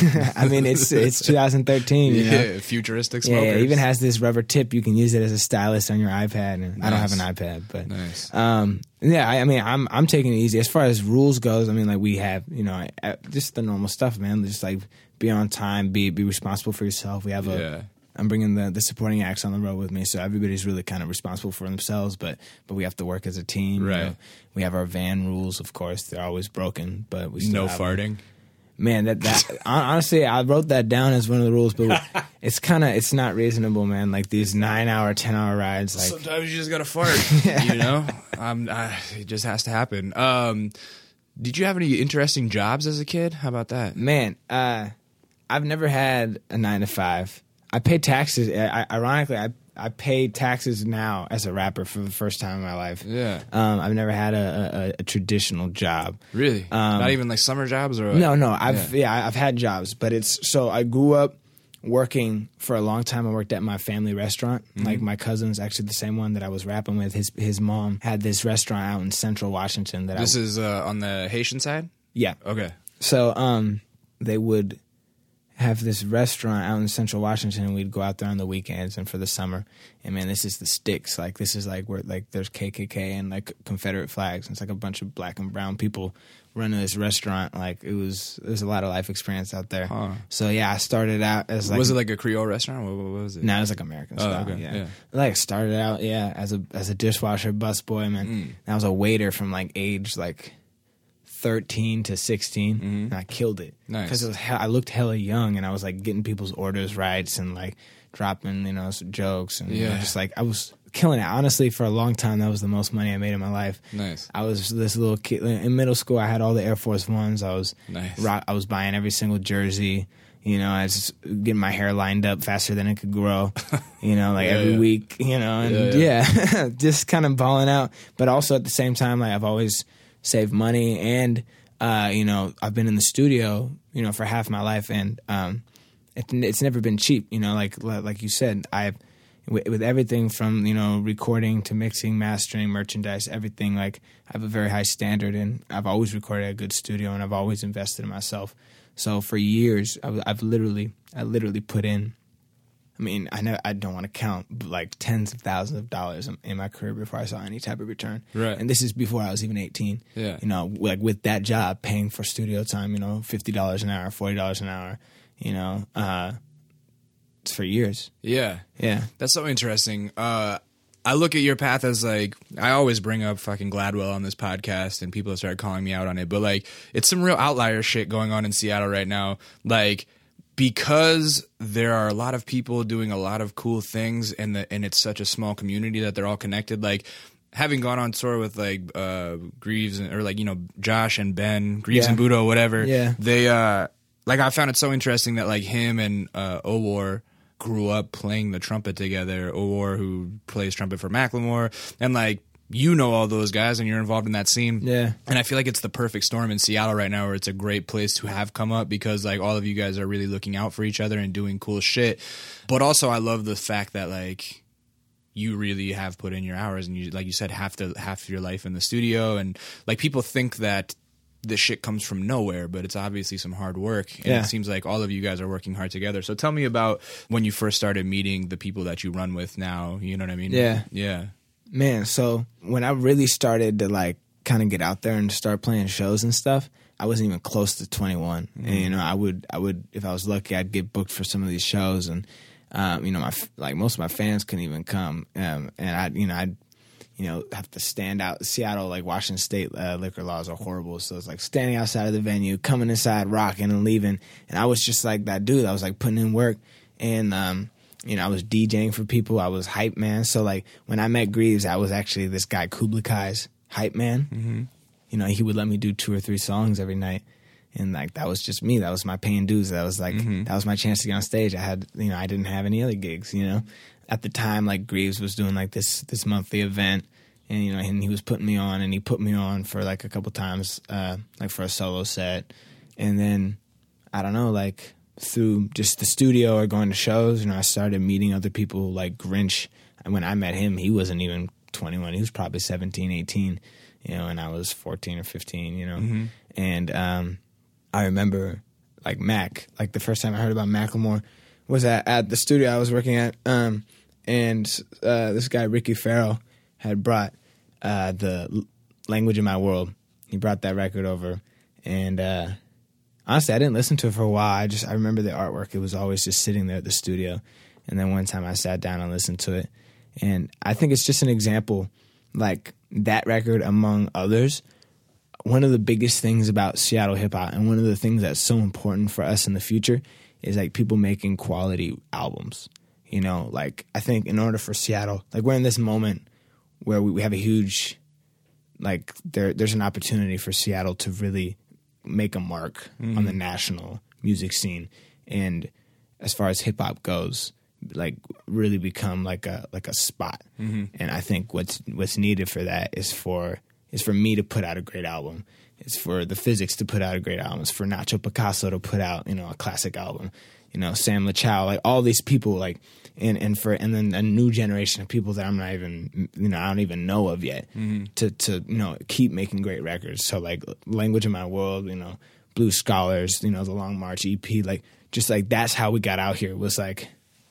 I mean, it's it's two thousand thirteen. You know? Yeah, futuristic smokers. Yeah, it even has this rubber tip. You can use it as a stylus on your iPad. And nice. I don't have an iPad, but nice. um, yeah, I, I mean, I'm I'm taking it easy as far as rules goes. I mean, like we have, you know, just the normal stuff, man. Just like be on time, be be responsible for yourself. We have a. Yeah. I'm bringing the, the supporting acts on the road with me, so everybody's really kind of responsible for themselves. But but we have to work as a team. Right. You know? We have our van rules, of course. They're always broken, but we still no have farting. Them. Man, that that honestly, I wrote that down as one of the rules, but it's kind of it's not reasonable, man. Like these nine hour, ten hour rides. Like sometimes you just gotta fart, yeah. You know. Um, I, it just has to happen. Um, did you have any interesting jobs as a kid? How about that? Man, uh, I've never had a nine to five. I pay taxes. I, ironically, I I pay taxes now as a rapper for the first time in my life. Yeah. Um, I've never had a, a, a traditional job. Really? Um, Not even like summer jobs or what? No, no. I've yeah. yeah, I've had jobs, but it's so I grew up working for a long time. I worked at my family restaurant. Mm-hmm. Like my cousin's actually the same one that I was rapping with. His his mom had this restaurant out in Central Washington. That this I, is uh, on the Haitian side. Yeah. Okay. So um, they would have this restaurant out in Central Washington, and we'd go out there on the weekends and for the summer. And man, this is the sticks. Like this is like where like there's K K K and like Confederate flags. And it's like a bunch of black and brown people running this restaurant. Like it was, there's a lot of life experience out there. Huh. So yeah, I started out as like, was it like a Creole restaurant? What, what was it? No, it was like American oh, style. Okay. Yeah. yeah, like started out yeah as a as a dishwasher busboy, man. Mm. And I was a waiter from like age like thirteen to sixteen, mm-hmm. and I killed it. Nice. Because I looked hella young, and I was like getting people's orders right, and like dropping, you know, some jokes, and yeah. you know, just like I was killing it. Honestly, for a long time, that was the most money I made in my life. Nice. I was this little kid in middle school. I had all the Air Force Ones. I was nice. rock, I was buying every single jersey. You know, I was getting my hair lined up faster than it could grow. You know, like yeah, every yeah. week. You know, and yeah, yeah, yeah just kind of balling out. But also at the same time, like I've always saved money and. Uh, you know, I've been in the studio, you know, for half my life, and um, it, it's never been cheap. You know, like like you said, I've with, with everything from you know recording to mixing, mastering, merchandise, everything. Like I have a very high standard, and I've always recorded at a good studio, and I've always invested in myself. So for years, I've, I've literally, I literally put in. I mean, I know I don't want to count, but like tens of thousands of dollars in, in my career before I saw any type of return. Right. And this is before I was even eighteen. Yeah. You know, like with that job, paying for studio time, you know, fifty dollars an hour, forty dollars an hour, you know, uh, it's for years. Yeah. Yeah. That's so interesting. Uh, I look at your path as like, I always bring up fucking Gladwell on this podcast and people have started calling me out on it, but like, it's some real outlier shit going on in Seattle right now. Like, because there are a lot of people doing a lot of cool things and the, and it's such a small community that they're all connected. Like having gone on tour with like uh, Greaves and, or like, you know, Josh and Ben, Greaves yeah. and Budo, whatever. Yeah. They, uh, like I found it so interesting that like him and uh, Owar grew up playing the trumpet together. Owar, who plays trumpet for Macklemore, and like, you know all those guys and you're involved in that scene. Yeah. And I feel like it's the perfect storm in Seattle right now where it's a great place to have come up because like all of you guys are really looking out for each other and doing cool shit. But also I love the fact that like you really have put in your hours and you, like you said, half the half your life in the studio. And like people think that this shit comes from nowhere, but it's obviously some hard work. And Yeah. it seems like all of you guys are working hard together. So tell me about when you first started meeting the people that you run with now. You know what I mean? Yeah. Yeah. Man, so when I really started to like kind of get out there and start playing shows and stuff, I wasn't even close to twenty-one. Mm-hmm. And you know, I would, I would, if I was lucky, I'd get booked for some of these shows, and um, you know, my like most of my fans couldn't even come, um, and I, you know, I'd, you know, have to stand out. Seattle, like Washington State uh, liquor laws are horrible, so it's like standing outside of the venue, coming inside, rocking and leaving, and I was just like that dude. I was like putting in work, and um, you know, I was DJing for people. I was hype man. So like when I met Greaves, I was actually this guy Kublai Kai's hype man. Mm-hmm. You know, he would let me do two or three songs every night. And like, that was just me. That was my paying dues. That was like, mm-hmm. that was my chance to get on stage. I had, you know, I didn't have any other gigs, you know. At the time, like Greaves was doing like this, this monthly event, and, you know, and he was putting me on, and he put me on for like a couple times, uh, like for a solo set. And then, I don't know, like through just the studio or going to shows, you know, I started meeting other people like Grinch. And when I met him, he wasn't even twenty-one. He was probably seventeen, eighteen. You know, and I was fourteen or fifteen, you know. Mm-hmm. And um, I remember, like, Mac, like, the first time I heard about Macklemore was at, at the studio I was working at. Um, and uh, this guy, Ricky Farrell, had brought uh, the Language in My World. He brought that record over. And uh, honestly, I didn't listen to it for a while. I just, I remember the artwork. It was always just sitting there at the studio. And then one time I sat down and listened to it. And I think it's just an example, like, that record among others. One of the biggest things about Seattle hip hop, and one of the things that's so important for us in the future, is like people making quality albums. You know, like I think in order for Seattle, like we're in this moment where we, we have a huge, like there there's an opportunity for Seattle to really make a mark mm-hmm. on the national music scene, and as far as hip hop goes, like really become like a like a spot. Mm-hmm. And I think what's what's needed for that is for is for me to put out a great album. It's for the Physics to put out a great album. It's for Nacho Picasso to put out, you know, a classic album. You know, Sam LaChow, like all these people, like and and for and then a new generation of people that I'm not even, you know, I don't even know of yet, mm-hmm. to to you know keep making great records. So like Language in My World, you know, Blue Scholars, you know, the Long March E P, like just like that's how we got out here, was like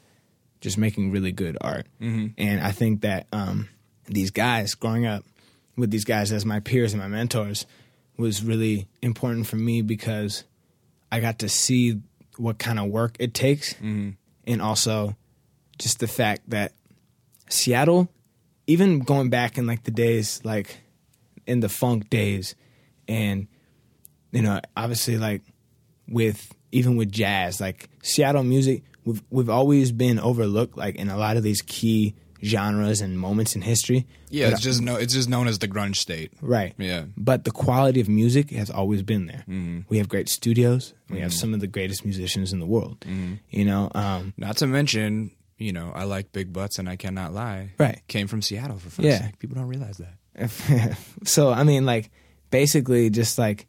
just making really good art. Mm-hmm. And I think that um, these guys, growing up with these guys as my peers and my mentors, was really important for me because I got to see what kind of work it takes. Mm-hmm. And also just the fact that Seattle, even going back in like the days, like in the funk days, and, you know, obviously like with, even with jazz, like Seattle music, We've we've always been overlooked, like in a lot of these key genres and moments in history. Yeah, but, it's just no, it's just known as the grunge state, right? Yeah, but the quality of music has always been there. Mm-hmm. We have great studios. We mm-hmm. have some of the greatest musicians in the world. Mm-hmm. You know, um, not to mention, you know, I like big butts and I cannot lie. Right, came from Seattle for fuck's yeah. sake. People don't realize that. So I mean, like basically, just like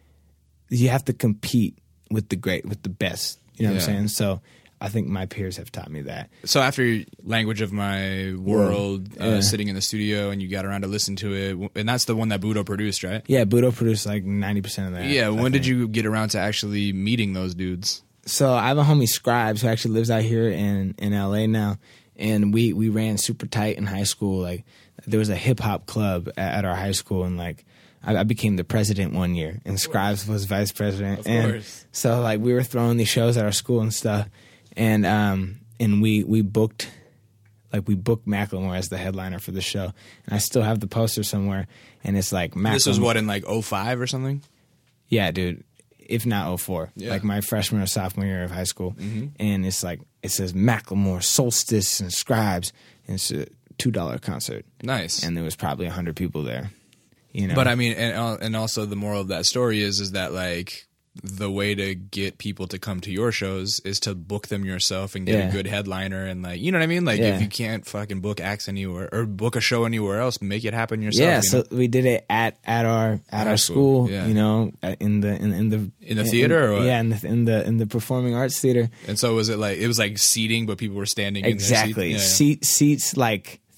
you have to compete with the great, with the best. You know what yeah. I'm saying? So I think my peers have taught me that. So after Language of My World, yeah. uh, yeah. sitting in the studio, and you got around to listen to it, and that's the one that Budo produced, right? Yeah, Budo produced like ninety percent of that. Yeah, when did you get around to actually meeting those dudes? So I have a homie, Scribes, who actually lives out here in, in L A now, and we, we ran super tight in high school. Like, there was a hip-hop club at, at our high school, and like, I, I became the president one year, and Scribes was vice president. Of and course. So like, we were throwing these shows at our school and stuff. And um and we we booked like we booked Macklemore as the headliner for the show, and I still have the poster somewhere, and it's like Macklemore. This was what, in like oh five or something? Yeah, dude, if not oh four, yeah. like my freshman or sophomore year of high school, mm-hmm. and it's like it says Macklemore, Solstice, and Scribes, and it's a two dollar concert. Nice, and there was probably a hundred people there. You know, but I mean, and and also the moral of that story is is that like, the way to get people to come to your shows is to book them yourself and get yeah. a good headliner, and like, you know what I mean? Like yeah. if you can't fucking book acts anywhere or book a show anywhere else, make it happen yourself. Yeah, you so know? we did it at, at our at, at our school, school yeah. you know, in the in, in the in the theater, in, or what? yeah, in the, in the in the performing arts theater. And so was it like it was like seating, but people were standing exactly in their seat? Yeah, yeah. seat seats like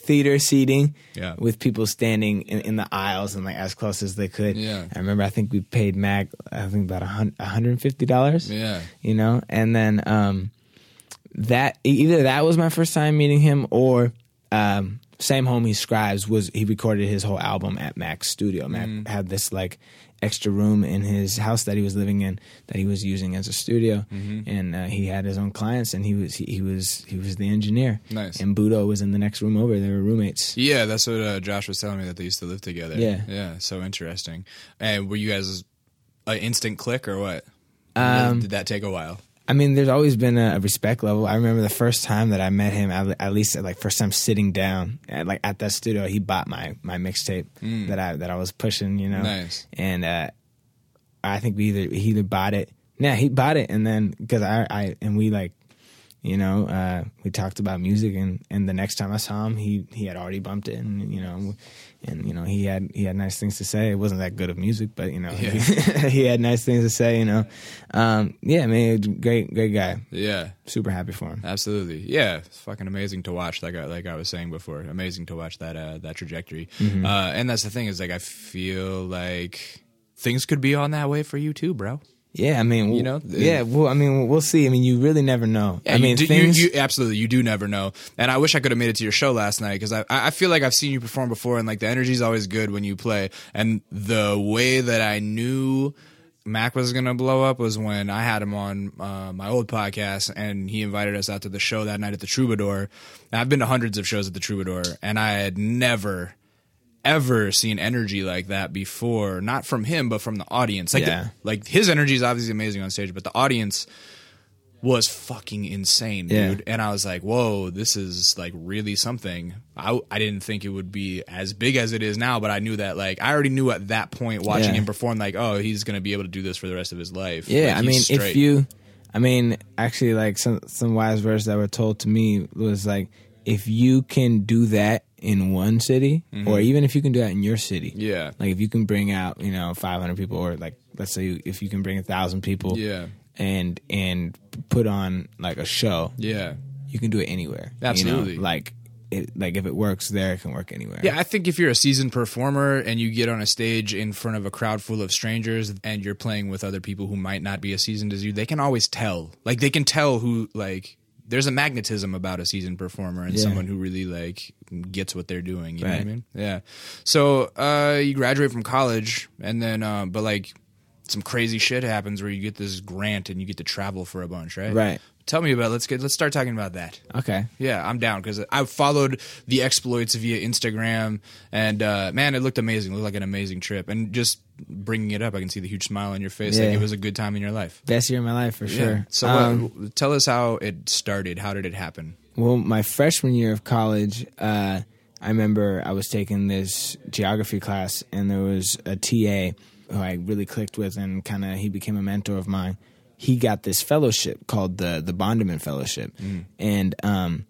theater seating Yeah. with people standing in, in the aisles and like as close as they could. Yeah. I remember I think we paid Mac I think about one hundred fifty dollars. Yeah. You know, and then um, that either that was my first time meeting him or um, Same Homie Scribes was he recorded his whole album at Mac's studio. Mac Mm. had this like extra room in his house that he was living in that he was using as a studio, Mm-hmm. and uh, he had his own clients, and he was he, he was he was the engineer. Nice. And Budo was in the next room over. They were roommates. Yeah, that's what uh, Josh was telling me, that they used to live together. Yeah. Yeah, so interesting. And were you guys an instant click or what? Um, Did that take a while? I mean, there's always been a, a respect level. I remember the first time that I met him, at, at least at, like first time sitting down at, like at that studio, he bought my my mixtape that I that I was pushing, you know. Nice. And uh, I think we either he either bought it. Nah, he bought it, and then because I I and we like, you know, uh, we talked about music, and, and the next time I saw him, he he had already bumped it, and you know, and you know he had he had nice things to say. It wasn't that good of music, but you know, Yeah. he, he had nice things to say. You know, um, yeah, man, great great guy. Yeah. Super happy for him. Absolutely, yeah. It's fucking amazing to watch. Like I, like I was saying before, amazing to watch that uh, that trajectory. Mm-hmm. Uh, and that's the thing is, like, I feel like things could be on that way for you too, bro. Yeah, I mean, You know? yeah. Well, I mean, we'll see. I mean, you really never know. Yeah, I mean, you, do, things. you, you absolutely you do never know. And I wish I could have made it to your show last night because I I feel like I've seen you perform before, and like the energy's always good when you play. And the way that I knew Mac was gonna blow up was when I had him on uh, my old podcast, and he invited us out to the show that night at the Troubadour. And I've been to hundreds of shows at the Troubadour, and I had never ever seen energy like that before, not from him but from the audience. Like, Yeah. the, like his energy is obviously amazing on stage, but the audience was fucking insane, Yeah. dude. And I was like, whoa, this is like really something. I, I didn't think it would be as big as it is now, but I knew that, like, I already knew at that point watching Yeah. him perform, like, oh, he's going to be able to do this for the rest of his life. Yeah, Like, I he's mean, straight. if you, I mean, actually, like some some wise words that were told to me was like, if you can do that in one city, or even if you can do that in your city, Mm-hmm. Yeah. like if you can bring out, you know, five hundred people, or like let's say if you can bring a thousand people, Yeah. and and put on like a show, Yeah. you can do it anywhere. you know? Absolutely. Like it, like if it works there, it can work anywhere. Yeah, I think if you're a seasoned performer and you get on a stage in front of a crowd full of strangers and you're playing with other people who might not be as seasoned as you, they can always tell. Like, they can tell who, like, there's a magnetism about a seasoned performer and Yeah. someone who really, like, gets what they're doing. You know what I Right. mean? Yeah. So, uh, you graduate from college, and then, uh, but, like, some crazy shit happens where you get this grant and you get to travel for a bunch, right? Right. Tell me about. Let's get. Let's start talking about that. Okay. Yeah, I'm down because I've followed the exploits via Instagram, and uh, man, it looked amazing. It looked like an amazing trip, and just bringing it up, I can see the huge smile on your face. Like Yeah. it was a good time in your life. Best year of my life for sure. Yeah. So, Um, uh, tell us how it started. How did it happen? Well, my freshman year of college, uh, I remember I was taking this geography class, and there was a T A who I really clicked with, and kind of he became a mentor of mine. He got this fellowship called the the Bondeman Fellowship, and um,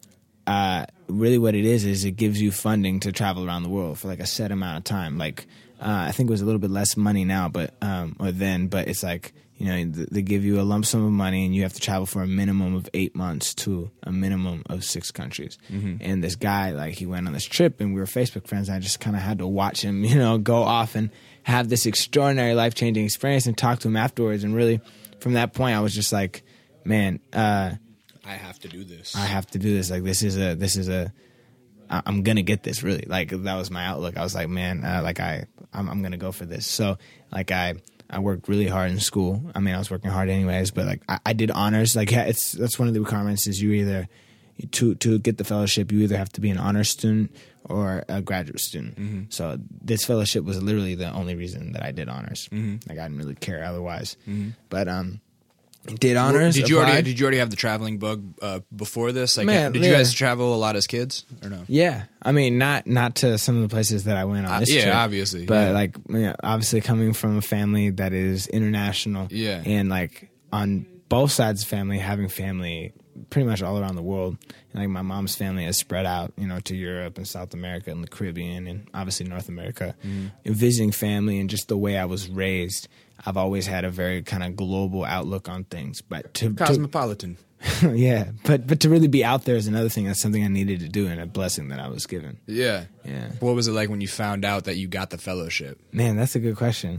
uh, really what it is is it gives you funding to travel around the world for like a set amount of time. Like uh, I think it was a little bit less money now, but um, or then, but it's like, you know, th- they give you a lump sum of money, and you have to travel for a minimum of eight months to a minimum of six countries. And this guy, like, he went on this trip, and we were Facebook friends, and I just kind of had to watch him, you know, go off and have this extraordinary life changing experience, and talk to him afterwards. And really, from that point, I was just like, man, uh, I have to do this. I have to do this. Like, this is a, this is a, I- I'm gonna get this. Really, like that was my outlook. I was like, man, uh, like I, I'm, I'm gonna go for this. So, like I, I worked really hard in school. I mean, I was working hard anyways, but like I, I did honors. Like, yeah, it's that's one of the requirements is you either to to get the fellowship, you either have to be an honors student or a graduate student. Mm-hmm. So this fellowship was literally the only reason that I did honors. Mm-hmm. Like I didn't really care otherwise. But um, did honors. Did you already? applied. Did you already have the traveling bug uh, before this? Like, Man, did you yeah. guys travel a lot as kids or no? Yeah, I mean, not not to some of the places that I went on Uh, this yeah, trip, obviously, but yeah. like, you know, obviously coming from a family that is international, Yeah. and like on both sides of family, having family pretty much all around the world. And like my mom's family is spread out, you know, to Europe and South America and the Caribbean and obviously North America. Mm-hmm. And visiting family and just the way I was raised, I've always had a very kind of global outlook on things. But to, to Cosmopolitan. yeah, but but to really be out there is another thing. That's something I needed to do and a blessing that I was given. Yeah. Yeah. What was it like when you found out that you got the fellowship? Man, that's a good question.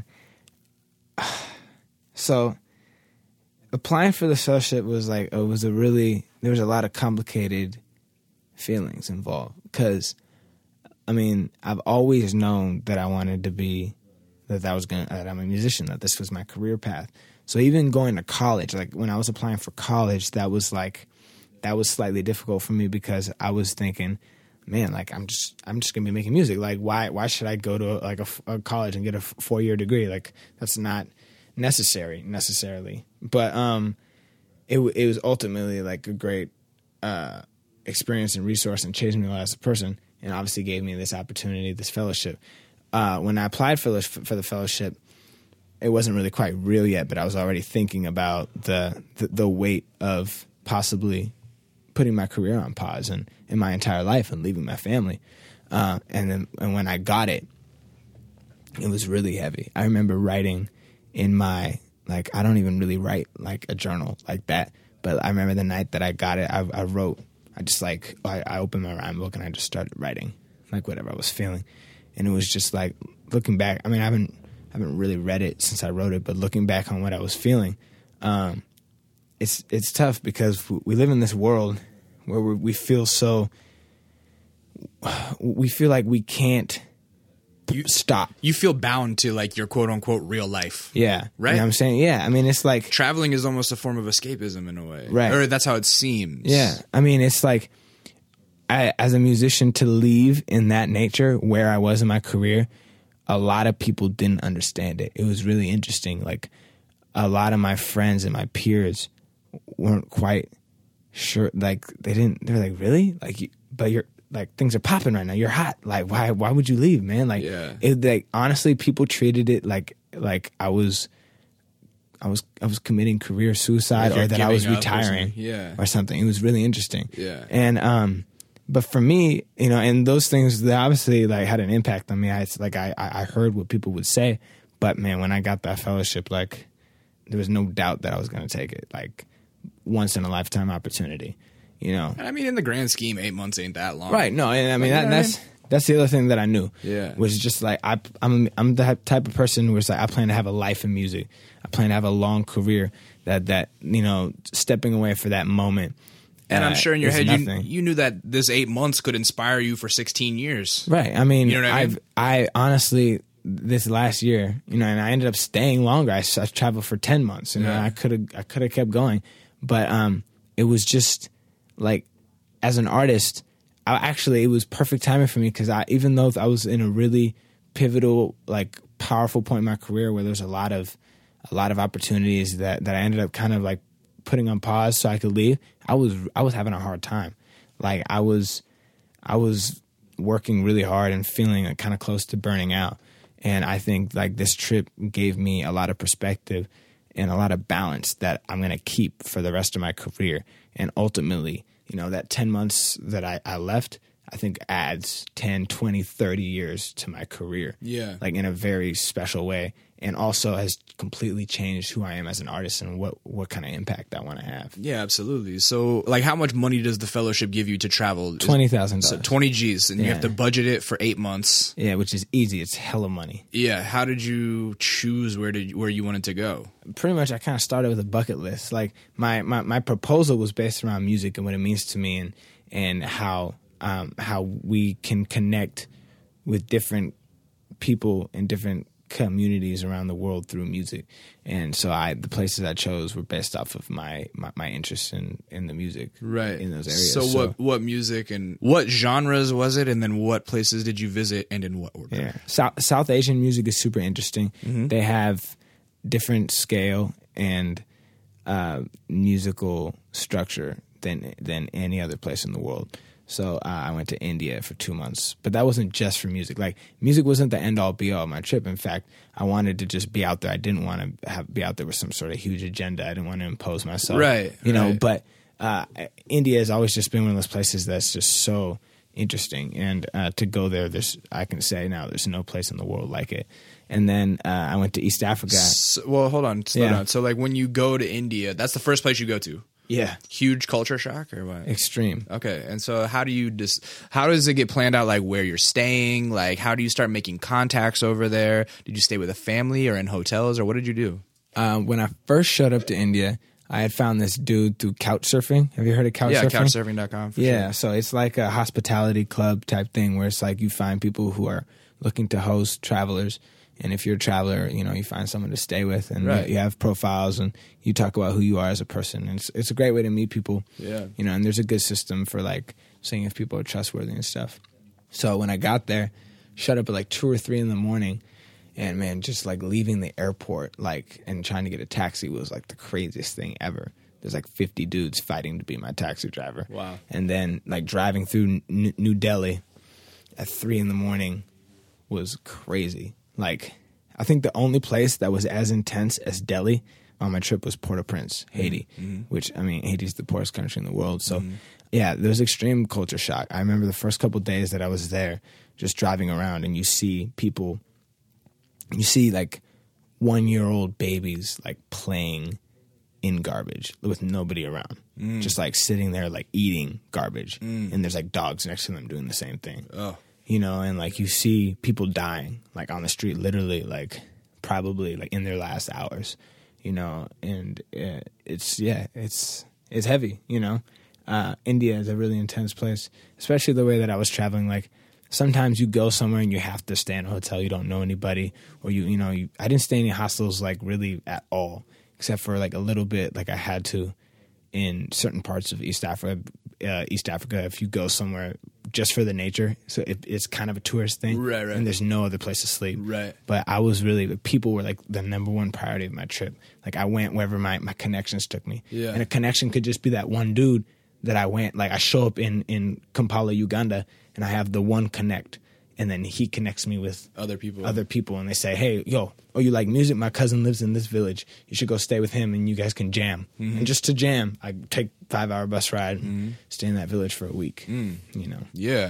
So, applying for the fellowship was like, it was a really, there was a lot of complicated feelings involved. Because, I mean, I've always known that I wanted to be, that that was going that I'm a musician, that this was my career path. So even going to college, like when I was applying for college, that was like, that was slightly difficult for me because I was thinking, man, like I'm just, I'm just gonna be making music. Like why, why should I go to like a, a college and get a four year degree? Like that's not necessary necessarily. But um, it it was ultimately like a great uh experience and resource and changed me a lot as a person, and obviously gave me this opportunity, this fellowship. Uh, when I applied for the, for the fellowship, it wasn't really quite real yet, but I was already thinking about the, the, the weight of possibly putting my career on pause and in my entire life and leaving my family. Uh, and then and when I got it, it was really heavy. I remember writing in my, like, I don't even really write like a journal like that, but I remember the night that I got it, I, I wrote, I just like, I, I opened my rhyme book and I just started writing, like whatever I was feeling. And it was just like, looking back, I mean, I haven't, I haven't really read it since I wrote it, but looking back on what I was feeling, um, it's it's tough because we live in this world where we feel so, we feel like we can't you, stop. You feel bound to like your quote unquote real life. Yeah. Right? You know what I'm saying? Yeah. I mean, it's like. Traveling is almost a form of escapism in a way. Right. Or that's how it seems. Yeah. I mean, it's like, I, as a musician, to leave in that nature where I was in my career, a lot of people didn't understand it. It was really interesting. Like, a lot of my friends and my peers weren't quite sure. Like, they didn't, they were like, really? Like, you, but you're, like, things are popping right now. You're hot. Like, why, why would you leave, man? Like, yeah. it, like, honestly, people treated it like, like I was, I was, I was committing career suicide Like or that I was retiring or, yeah. or something. It was really interesting. Yeah. And, um, but for me, you know, and those things, they obviously like had an impact on me. I like I I heard what people would say, but man, when I got that fellowship, like there was no doubt that I was going to take it. Like once in a lifetime opportunity, you know. I mean, in the grand scheme, eight months ain't that long, right? No, and I mean like, that, that's that's the other thing that I knew. Yeah, was just like I I'm I'm the type of person where it's like I plan to have a life in music. I plan to have a long career. That that you know, stepping away for that moment. And I'm sure in your uh, head you, you knew that this eight months could inspire you for sixteen years. Right. I mean, you know what I mean? I've, I honestly, this last year, you know, and I ended up staying longer. I, I traveled for ten months, you know, yeah. I could have I could have kept going. But um, it was just like, as an artist, I actually, it was perfect timing for me because I, even though I was in a really pivotal, like powerful point in my career where there's a lot of, a lot of opportunities that, that I ended up kind of like putting on pause so I could leave, I was I was having a hard time. Like I was I was working really hard and feeling like kind of close to burning out. And I think like this trip gave me a lot of perspective and a lot of balance that I'm going to keep for the rest of my career. And ultimately, you know, that ten months that I, I left, I think adds ten, twenty, thirty years to my career. Yeah. Like in a very special way. And also has completely changed who I am as an artist and what, what kind of impact I want to have. Yeah, absolutely. So, like, how much money does the fellowship give you to travel? twenty thousand dollars. So twenty G's, and yeah. you have to budget it for eight months. Yeah, which is easy. It's hella money. Yeah. How did you choose where did where you wanted to go? Pretty much, I kind of started with a bucket list. Like my, my, my proposal was based around music and what it means to me, and and how um, how we can connect with different people in different communities around the world through music. And so I the places I chose were based off of my my, my interest in, in the music right in those areas. So, so what what music and what genres was it, and then what places did you visit and in what order? Yeah. South South Asian music is super interesting. Mm-hmm. They have different scale and uh, musical structure than than any other place in the world. So uh, I went to India for two months, but that wasn't just for music. Like music wasn't the end all be all of my trip. In fact, I wanted to just be out there. I didn't want to have, be out there with some sort of huge agenda. I didn't want to impose myself, right? You know. Right. But uh, India has always just been one of those places that's just so interesting, and uh, to go there, there's I can say now there's no place in the world like it. And then uh, I went to East Africa. So, well, hold on, slow yeah. down. So, like, when you go to India, that's the first place you go to. Yeah. Huge culture shock or what? Extreme. Okay, and so how do you just how does it get planned out? Like where you're staying? Like how do you start making contacts over there? Did you stay with a family or in hotels or what did you do? Um, when I first showed up to India, I had found this dude through Couchsurfing. Have you heard of Couchsurfing? Yeah, couchsurfing dot com. Yeah, sure. so it's like a hospitality club type thing where it's like you find people who are looking to host travelers. And if you're a traveler, you know, you find someone to stay with, and right. you have profiles, and you talk about who you are as a person. And it's it's a great way to meet people. Yeah. You know, and there's a good system for like seeing if people are trustworthy and stuff. So when I got there, shut up at like two or three in the morning, and man, just like leaving the airport, like and trying to get a taxi was like the craziest thing ever. There's like fifty dudes fighting to be my taxi driver. Wow. And then like driving through N- New Delhi at three in the morning was crazy. Like, I think the only place that was as intense as Delhi on my trip was Port-au-Prince, Haiti, mm-hmm. which, I mean, Haiti's the poorest country in the world. So, mm-hmm. yeah, there was extreme culture shock. I remember the first couple of days that I was there just driving around, and you see people, you see, like, one-year-old babies, like, playing in garbage with nobody around. Mm. Just, like, sitting there, like, eating garbage. Mm. And there's, like, dogs next to them doing the same thing. Oh. You know, and like you see people dying, like on the street, literally, like probably like in their last hours, you know, and uh, it's, yeah, it's, it's heavy, you know. Uh, India is a really intense place, especially the way that I was traveling. Like sometimes you go somewhere and you have to stay in a hotel, you don't know anybody, or you, you know, you, I didn't stay in any hostels like really at all, except for like a little bit, like I had to in certain parts of East Africa. Uh, East Africa, if you go somewhere just for the nature, so it, it's kind of a tourist thing, right, right. And there's no other place to sleep, right. But I was really, people were like the number one priority of my trip. Like I went wherever my, my connections took me, yeah. And a connection could just be that one dude that I went. Like I show up in in Kampala, Uganda, and I have the one connect, and then he connects me with other people, other people, and they say, "Hey, yo, oh, you like music? My cousin lives in this village. You should go stay with him, and you guys can jam." Mm-hmm. And just to jam, I take five hour bus ride, and mm-hmm. stay in that village for a week. Mm. You know, yeah.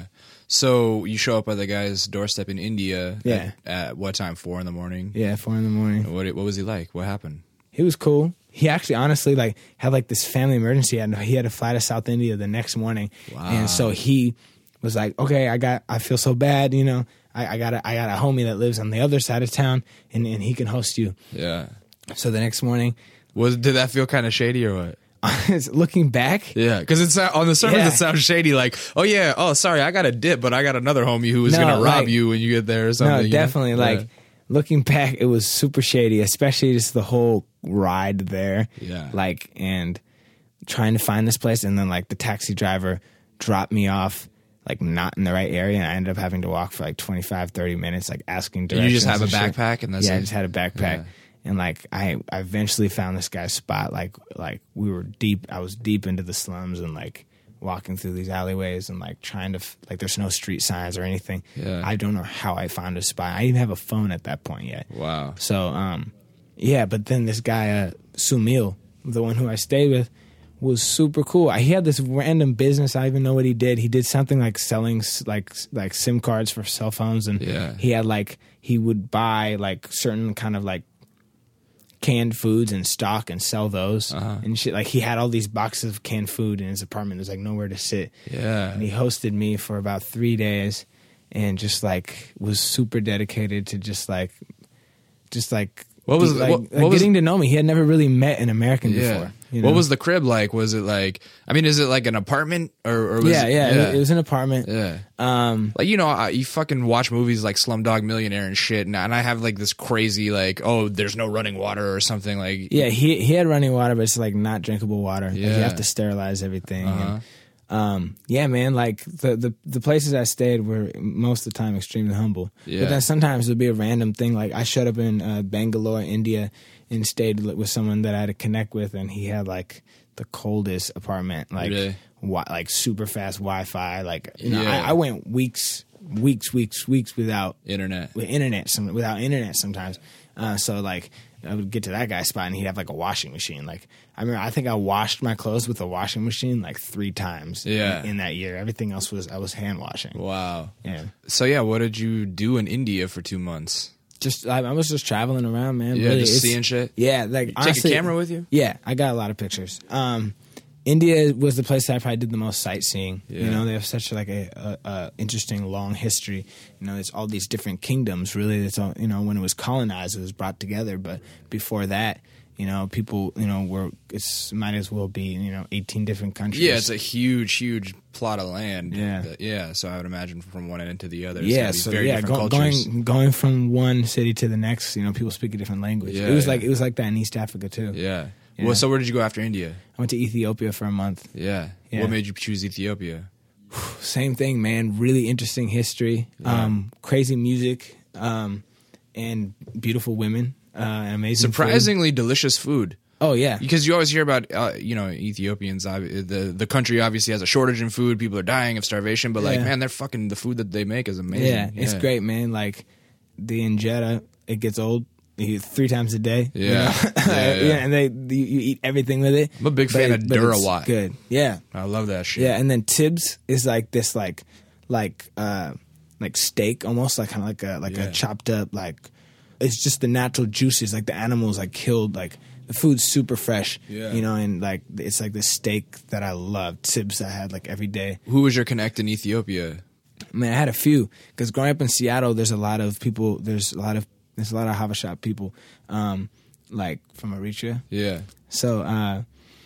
So you show up at the guy's doorstep in India. Yeah. At, at what time? Four in the morning. Yeah, four in the morning. What What was he like? What happened? He was cool. He actually, honestly, like had like this family emergency. And he had to fly to South India the next morning, wow. And so he was like, "Okay, I got. I feel so bad, you know." I, I got a, I got a homie that lives on the other side of town, and, and he can host you. Yeah. So the next morning, was did that feel kind of shady or what? Looking back, yeah, because it's on the surface yeah. it sounds shady. Like, oh yeah, oh sorry, I got a dip, but I got another homie who was no, gonna rob like, you when you get there or something. No, definitely. You know? Like yeah. looking back, it was super shady, especially just the whole ride there. Yeah. Like and trying to find this place, and then like the taxi driver dropped me off. Like not in the right area, and I ended up having to walk for like twenty-five, thirty minutes, like asking directions. You just have a and backpack, shit. and that's yeah, it? I just had a backpack, yeah. And like I, I eventually found this guy's spot. Like, like we were deep. I was deep into the slums, and like walking through these alleyways, and like trying to like. There's no street signs or anything. Yeah. I don't know how I found a spot. I didn't even have a phone at that point yet. Wow. So, um, yeah. But then this guy, uh, Sumil, the one who I stayed with, was super cool. He had this random business. I don't even know what he did. He did something like selling like like SIM cards for cell phones, and yeah. he had like he would buy like certain kind of like canned foods in stock and sell those uh-huh. and shit. Like he had all these boxes of canned food in his apartment. There's like nowhere to sit. Yeah, and he hosted me for about three days, and just like was super dedicated to just like just like. What was like, what, what like was, getting to know me? He had never really met an American yeah. before. You know? What was the crib like? Was it like? I mean, is it like an apartment or? or was yeah, it, yeah, yeah, it was an apartment. Yeah, um, like you know, I, you fucking watch movies like Slumdog Millionaire and shit, and, and I have like this crazy like, oh, there's no running water or something like. Yeah, he he had running water, but it's like not drinkable water. Yeah, like you have to sterilize everything. Uh-huh. And, um, yeah, man, like the, the the places I stayed were most of the time extremely humble. Yeah. But then sometimes it'd be a random thing. Like I showed up in uh, Bangalore, India, and stayed with someone that I had to connect with, and he had like the coldest apartment, like really? wi- like super fast Wi-Fi. Like you know, yeah. I, I went weeks, weeks, weeks, weeks without internet, with internet, some without internet sometimes. Uh, so like I would get to that guy's spot, and he'd have like a washing machine. Like I remember, I think I washed my clothes with a washing machine like three times. Yeah. in, in that year, everything else was I was hand washing. Wow. Yeah. So yeah, what did you do in India for two months? Just I, I was just traveling around, man. Yeah, really, just seeing shit. Yeah, like you honestly, take a camera with you? Yeah, I got a lot of pictures. Um, India was the place that I probably did the most sightseeing. Yeah. You know, they have such like a, a, a interesting long history. You know, there's all these different kingdoms. Really, it's all, you know, when it was colonized, it was brought together. But before that, you know, people, you know, were it's might as well be, you know, eighteen different countries. Yeah, it's a huge, huge plot of land. Yeah. That- yeah. So I would imagine from one end to the other. it's Yeah, gotta be so very yeah, different go, cultures. going going from one city to the next, you know, people speak a different language. Yeah, it was yeah. like it was like that in East Africa too. Yeah. Yeah. Well, so where did you go after India? I went to Ethiopia for a month. Yeah. Yeah. What made you choose Ethiopia? Same thing, man. Really interesting history, Yeah. um, crazy music, um, and beautiful women. Uh, and amazing, food. Surprisingly delicious food. Oh yeah, Because you always hear about, uh, you know, Ethiopians. ob- The the country obviously has a shortage in food. People are dying of starvation. But like, Yeah. man, they're fucking the food that they make is amazing. yeah, it's great, man. Like the injera, it gets old. You eat three times a day. you Yeah. know? Yeah, yeah. and they you, you eat everything with it. I'm a big But fan it- of but it's Durawat. Good, yeah. I love that shit. Yeah, and then Tibbs is like this, like, like, uh, like steak, almost like kind of like a like Yeah. a chopped up, like it's just the natural juices, like the animals like killed, like the food's super fresh, Yeah. you know, and like it's like this steak that I love. Tibbs I had like every day. Who was your connect in Ethiopia? I mean, I had a few because growing up in Seattle, there's a lot of people. There's a lot of there's a lot of Havashap people, um, like from Eritrea. Yeah. So uh,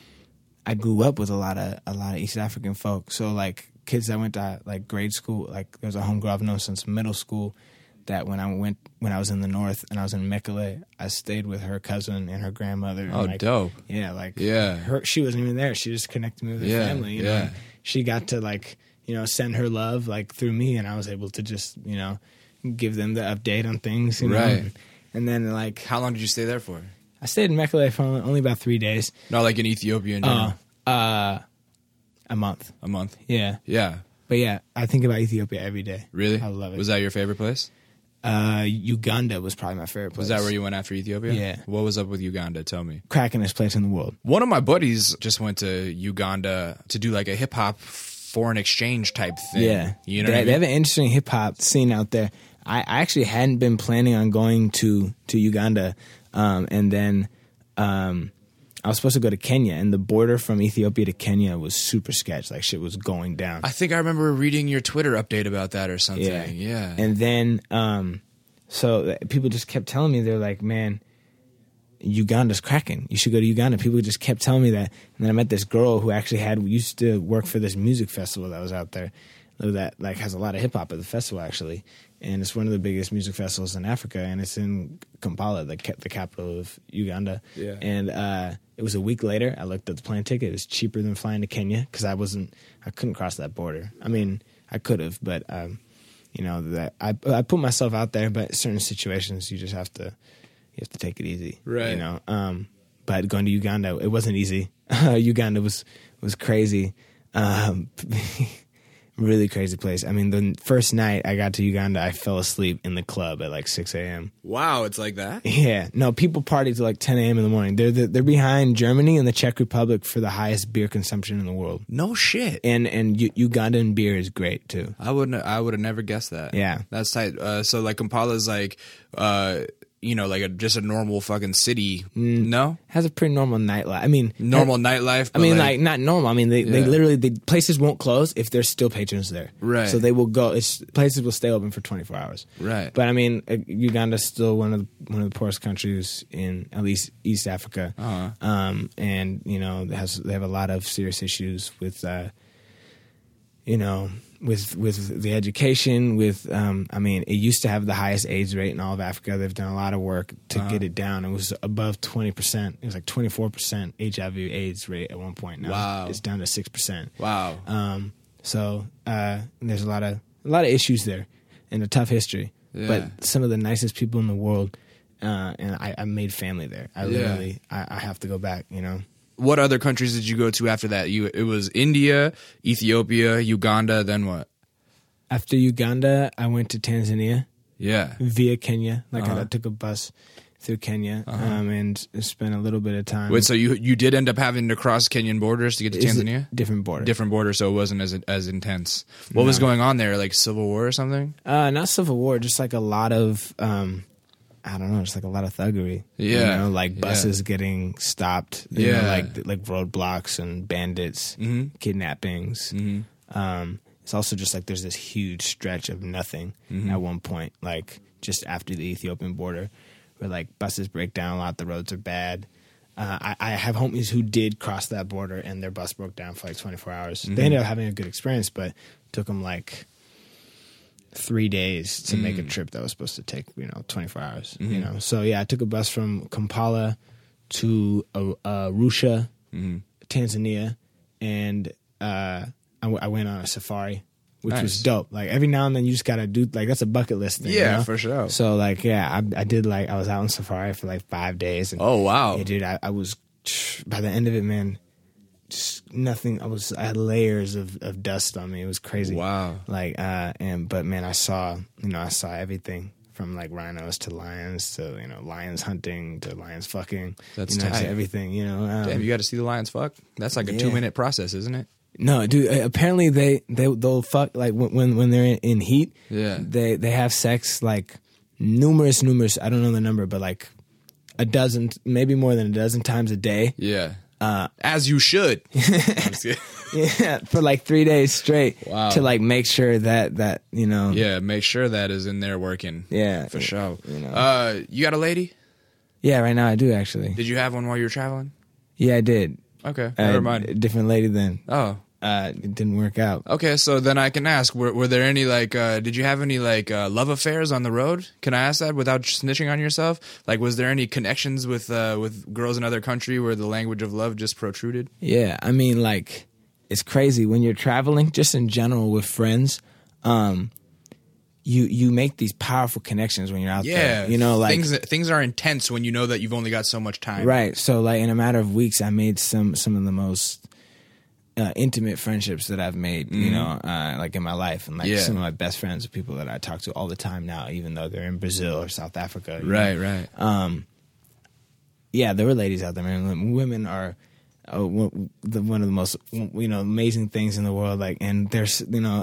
I grew up with a lot of a lot of East African folk. So like kids that went to like grade school, like there's a homegirl I've known since middle school. That when I went when I was in the north and I was in Mekele, I stayed with her cousin and her grandmother. And Oh, like, dope. Yeah, like Yeah. her she wasn't even there. She just connected me with her Yeah, family. You yeah. know? She got to like you know send her love like through me, and I was able to just you know give them the update on things. You know? Right. And then like How long did you stay there for? I stayed in Mekele for only, only about three days. No, like in Ethiopia in general. Uh, uh, a month. A month. Yeah. Yeah. But yeah, I think about Ethiopia every day. Really? I love it. Was that your favorite place? Uh, Uganda was probably my favorite place. Was that where you went after Ethiopia? Yeah. What was up with Uganda? Tell me. Crackinest place in the world. One of my buddies just went to Uganda to do like a hip hop foreign exchange type thing. Yeah. You know they, what I they mean? have an interesting hip hop scene out there. I, I actually hadn't been planning on going to, to Uganda. Um, and then um, I was supposed to go to Kenya, and the border from Ethiopia to Kenya was super sketch. Like shit was going down. I think I remember reading your Twitter update about that or something. Yeah. Yeah. And then, um, so people just kept telling me, they're like, man, Uganda's cracking. You should go to Uganda. People just kept telling me that. And then I met this girl who actually had used to work for this music festival that was out there that like has a lot of hip hop at the festival actually. And it's one of the biggest music festivals in Africa, and it's in Kampala, the ca- the capital of Uganda. Yeah. And uh, it was a week later. I looked at the plane ticket. It was cheaper than flying to Kenya because I wasn't, I couldn't cross that border. I mean, I could have, but um, you know that I I put myself out there. But certain situations, you just have to you have to take it easy, Right. You know. Um, but going to Uganda, it wasn't easy. Uganda was was crazy. Um, really crazy place. I mean, the first night I got to Uganda, I fell asleep in the club at like six a.m. Wow, it's like that? Yeah, no, people party till like ten a.m. in the morning. They're the, they're behind Germany and the Czech Republic for the highest beer consumption in the world. No shit. And and U- Ugandan beer is great too. I wouldn't. I would have never guessed that. Yeah. That's tight. Uh, so like Kampala's like, uh, you know, like a just a normal fucking city. No, Has a pretty normal nightlife. I mean, normal ha- nightlife. I but mean, like, not normal. I mean, they, they Yeah. literally the places won't close if there's still patrons there. Right. So they will go. It's, places will stay open for twenty-four hours. Right. But I mean, uh, Uganda's still one of the, one of the poorest countries in at least East Africa. Uh-huh. Um, and you know, it has they have a lot of serious issues with, uh, you know, with with the education. With um, I mean, it used to have the highest AIDS rate in all of Africa. They've done a lot of work to Uh-huh. get it down. It was above twenty percent. It was like twenty-four percent H I V AIDS rate at one point. Now Wow. it's down to six percent. wow. Um, so uh, there's a lot of a lot of issues there, and a tough history. Yeah. But some of the nicest people in the world, uh, and I, I made family there. I Yeah. literally, I, I have to go back. You know, What other countries did you go to after that? You it was India, Ethiopia, Uganda. Then what? after Uganda, I went to Tanzania Yeah. via Kenya. Like I, Uh-huh. I took a bus through Kenya um, and spent a little bit of time. Wait, so you you did end up having to cross Kenyan borders to get to It's a Tanzania? different border. Different border, so it wasn't as as intense. What was No. going on there? Like civil war or something? Uh, not civil war, just like a lot of um, I don't know, just like a lot of thuggery. Yeah. You know, like buses yeah. getting stopped. You yeah. know, like like roadblocks and bandits, mm-hmm. kidnappings. Mm-hmm. Um, it's also just like there's this huge stretch of nothing mm-hmm. at one point, like just after the Ethiopian border, where like buses break down a lot, the roads are bad. Uh, I, I have homies who did cross that border and their bus broke down for like twenty-four hours. Mm-hmm. They ended up having a good experience, but it took them like three days to mm. make a trip that was supposed to take, you know, twenty-four hours, mm-hmm. you know? So yeah, I took a bus from Kampala to uh, uh, Arusha, mm-hmm. Tanzania, and uh, I, w- I went on a safari, which nice. was dope. Like every now and then you just gotta do, like that's a bucket list thing. Yeah, you know? for sure. So like, yeah, I, I did like, I was out on safari for like five days. And, oh, wow. Yeah, dude, I, I was, by the end of it, man, just nothing. I was, I had layers of, of dust on me. It was crazy. Wow. Like, uh, and, but man, I saw, you know, I saw everything from like rhinos to lions to, you know, lions hunting to lions fucking. That's you know, tight. everything, you know. Um, Damn, you got to see the lions fuck? That's like a yeah. two minute process, isn't it? No, dude. Apparently, they they they'll fuck like when when they're in, in heat. Yeah, they they have sex like numerous numerous. I don't know the number, but like a dozen, maybe more than a dozen times a day. Yeah, uh, as you should. Yeah, for like three days straight. Wow. To like make sure that that you know. Yeah, make sure that is in there working. Yeah, for sure. You know. Uh, you got a lady? Yeah, right now I do actually. Did you have one while you were traveling? Yeah, I did. Okay, uh, never mind. A different lady then. Oh. Uh, it didn't work out. Okay, so then I can ask: Were, were there any like? Uh, did you have any like uh, love affairs on the road? Can I ask that without snitching on yourself? Like, was there any connections with uh, with girls in other country where the language of love just protruded? Yeah, I mean, like, it's crazy when you're traveling, just in general with friends. Um, you you make these powerful connections when you're out yeah, there. You know, like things things are intense when you know that you've only got so much time. Right. So, like, in a matter of weeks, I made some some of the most Uh, intimate friendships that I've made, mm-hmm. you know, uh, like in my life, and like yeah. some of my best friends are people that I talk to all the time now, even though they're in Brazil or South Africa. Right, know? right. Um, yeah, there were ladies out there, man. Women are uh, the, one of the most, you know, amazing things in the world. Like, and they're, you know,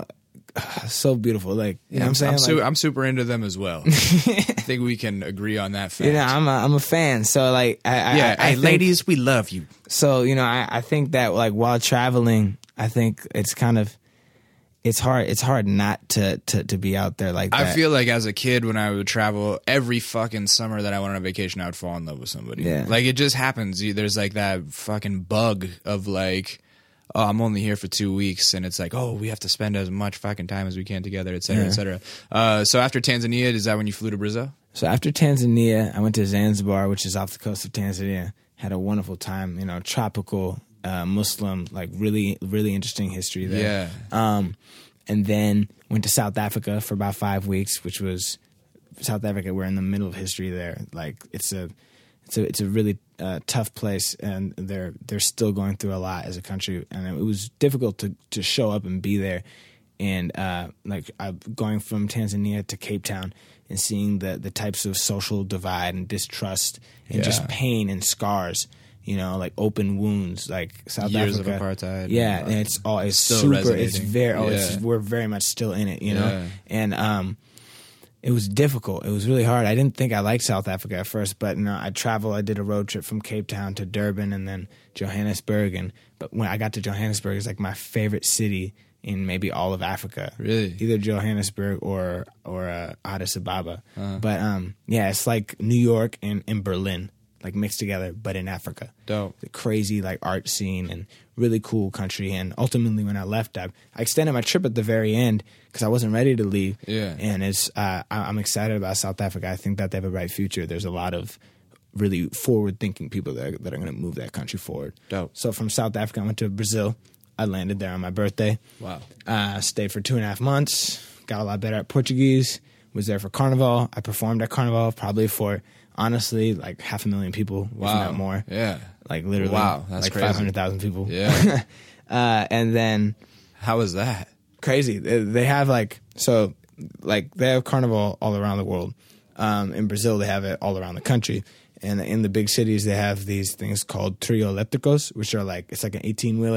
so beautiful. Like, you know what I'm saying? I'm, su- like, I'm super into them as well. I think we can agree on that fact. You know, I'm a, I'm a fan. So like, I, yeah, I, I hey, think, ladies, we love you. So, you know, I, I think that like while traveling, I think it's kind of, it's hard, it's hard not to, to, to be out there like that. I feel like as a kid when I would travel, every fucking summer that I went on vacation, I would fall in love with somebody. Yeah. Like it just happens. There's like that fucking bug of like, oh, I'm only here for two weeks, and it's like, oh, we have to spend as much fucking time as we can together, et cetera, yeah. et cetera. Uh, so after Tanzania, is that when you flew to Brazil? So after Tanzania, I went to Zanzibar, which is off the coast of Tanzania. Had a wonderful time, you know, tropical, uh, Muslim, like really, really interesting history there. Yeah. Um, and then went to South Africa for about five weeks, which was South Africa. We're in the middle of history there. Like it's a, it's a, it's a really uh, tough place, and they're they're still going through a lot as a country, and it was difficult to to show up and be there. And uh, like I, going from Tanzania to Cape Town and seeing the the types of social divide and distrust and yeah. just pain and scars, you know, like open wounds, like South Years Africa, of apartheid. yeah, and, and it's all it's still super, resonating. it's very, oh, yeah. it's we're very much still in it, you know, yeah. and um. It was difficult. It was really hard. I didn't think I liked South Africa at first, but you know, I traveled. I did a road trip from Cape Town to Durban and then Johannesburg. And but when I got to Johannesburg, it's like my favorite city in maybe all of Africa. Really, either Johannesburg or or uh, Addis Ababa. Uh-huh. But um, yeah, it's like New York and, and Berlin, like mixed together, but in Africa. Dope. The crazy like art scene and really cool country. And ultimately, when I left, I, I extended my trip at the very end because I wasn't ready to leave. Yeah. And it's uh, I, I'm excited about South Africa. I think that they have a bright future. There's a lot of really forward-thinking people that are, that are going to move that country forward. Dope. So from South Africa, I went to Brazil. I landed there on my birthday. Wow. Uh, stayed for two and a half months. Got a lot better at Portuguese. Was there for Carnival. I performed at Carnival probably for, honestly, like half a million people, wow. if not more. Yeah. Like literally. Wow. That's like crazy. five hundred thousand people. Yeah. uh, and then. How was that? Crazy. They, they have like, so, like, they have Carnival all around the world. Um, in Brazil, they have it all around the country. And in the big cities, they have these things called trio eléctricos, which are like, it's like an eighteen-wheeler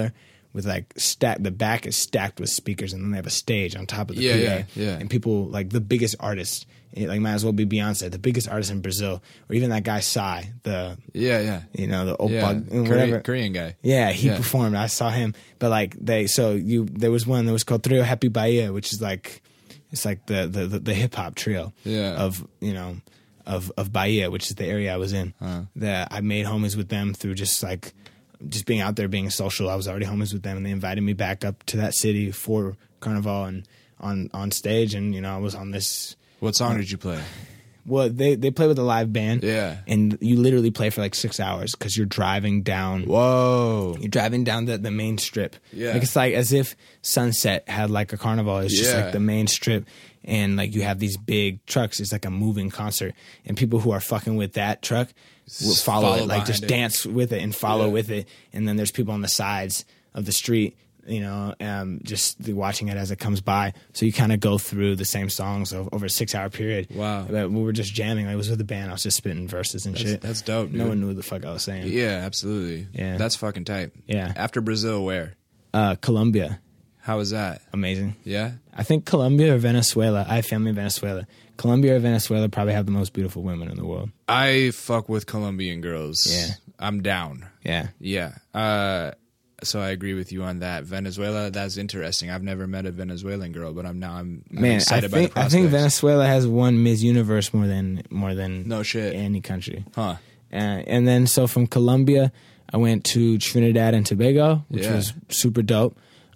with like stack. The back is stacked with speakers, and then they have a stage on top of the Yeah, P A. yeah, yeah. And people like the biggest artists, it, like might as well be Beyonce, the biggest artist in Brazil, or even that guy Psy, the Yeah, yeah. you know the Yeah. Oppa, Korean, whatever. Korean guy. Yeah, he Yeah. performed. I saw him, but like they, so you, there was one that was called Trio Happy Bahia, which is like, it's like the the, the, the hip hop trio Yeah. of you know of of Bahia, which is the area I was in. Uh-huh. That I made homies with them through just like just being out there being social. I was already homies with them, and they invited me back up to that city for Carnival and on on stage, and you know I was on this. What song did you play? Well, they they play with a live band, Yeah. and you literally play for like six hours because you're driving down. Whoa. You're driving down the, the main strip. Yeah. Like it's like as if Sunset had like a carnival. It's just Yeah. like the main strip. And like you have these big trucks. It's like a moving concert. And people who are fucking with that truck will follow, Follow it. Like just behind it. dance with it and follow Yeah. with it. And then there's people on the sides of the street, you know, um, just watching it as it comes by. So you kind of go through the same songs over, over a six hour period. Wow. But we were just jamming. Like, I was with the band. I was just spitting verses and That's, shit. that's dope, dude. No one knew what the fuck I was saying. Yeah, absolutely. Yeah. That's fucking tight. Yeah. After Brazil, where? Uh, Colombia. How was that? Amazing. Yeah? I think Colombia or Venezuela. I have family in Venezuela. Colombia or Venezuela probably have the most beautiful women in the world. I fuck with Colombian girls. Yeah. I'm down. Yeah. Yeah. Uh, so I agree with you on that. Venezuela, that's interesting. I've never met a Venezuelan girl, but I'm now I'm, I'm Man, I excited by the think I prospects. think Venezuela has won Miss Universe more than more than No shit. any country. Huh. Uh, and then so from Colombia, I went to Trinidad and Tobago, which Yeah. was super dope.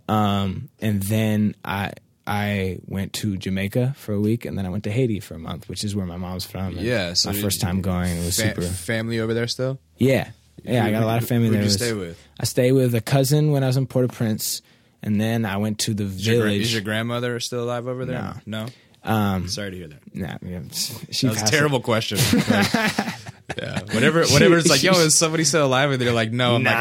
Um, and then I I went to Jamaica for a week, and then I went to Haiti for a month, which is where my mom's from. And Yeah. So my first time going, it was fa- super. Family over there still? Yeah, yeah, I got a lot of family Who'd there. you It was- stay with? I stayed with a cousin when I was in Port-au-Prince, and then I went to the Is your, gra- village. is your grandmother still alive over there? No. No? um, Sorry to hear that. nah, yeah, she That was a passed- terrible question. Like, yeah. Whatever, whatever it's like, yo, is somebody still alive? And they're like, no. I'm like,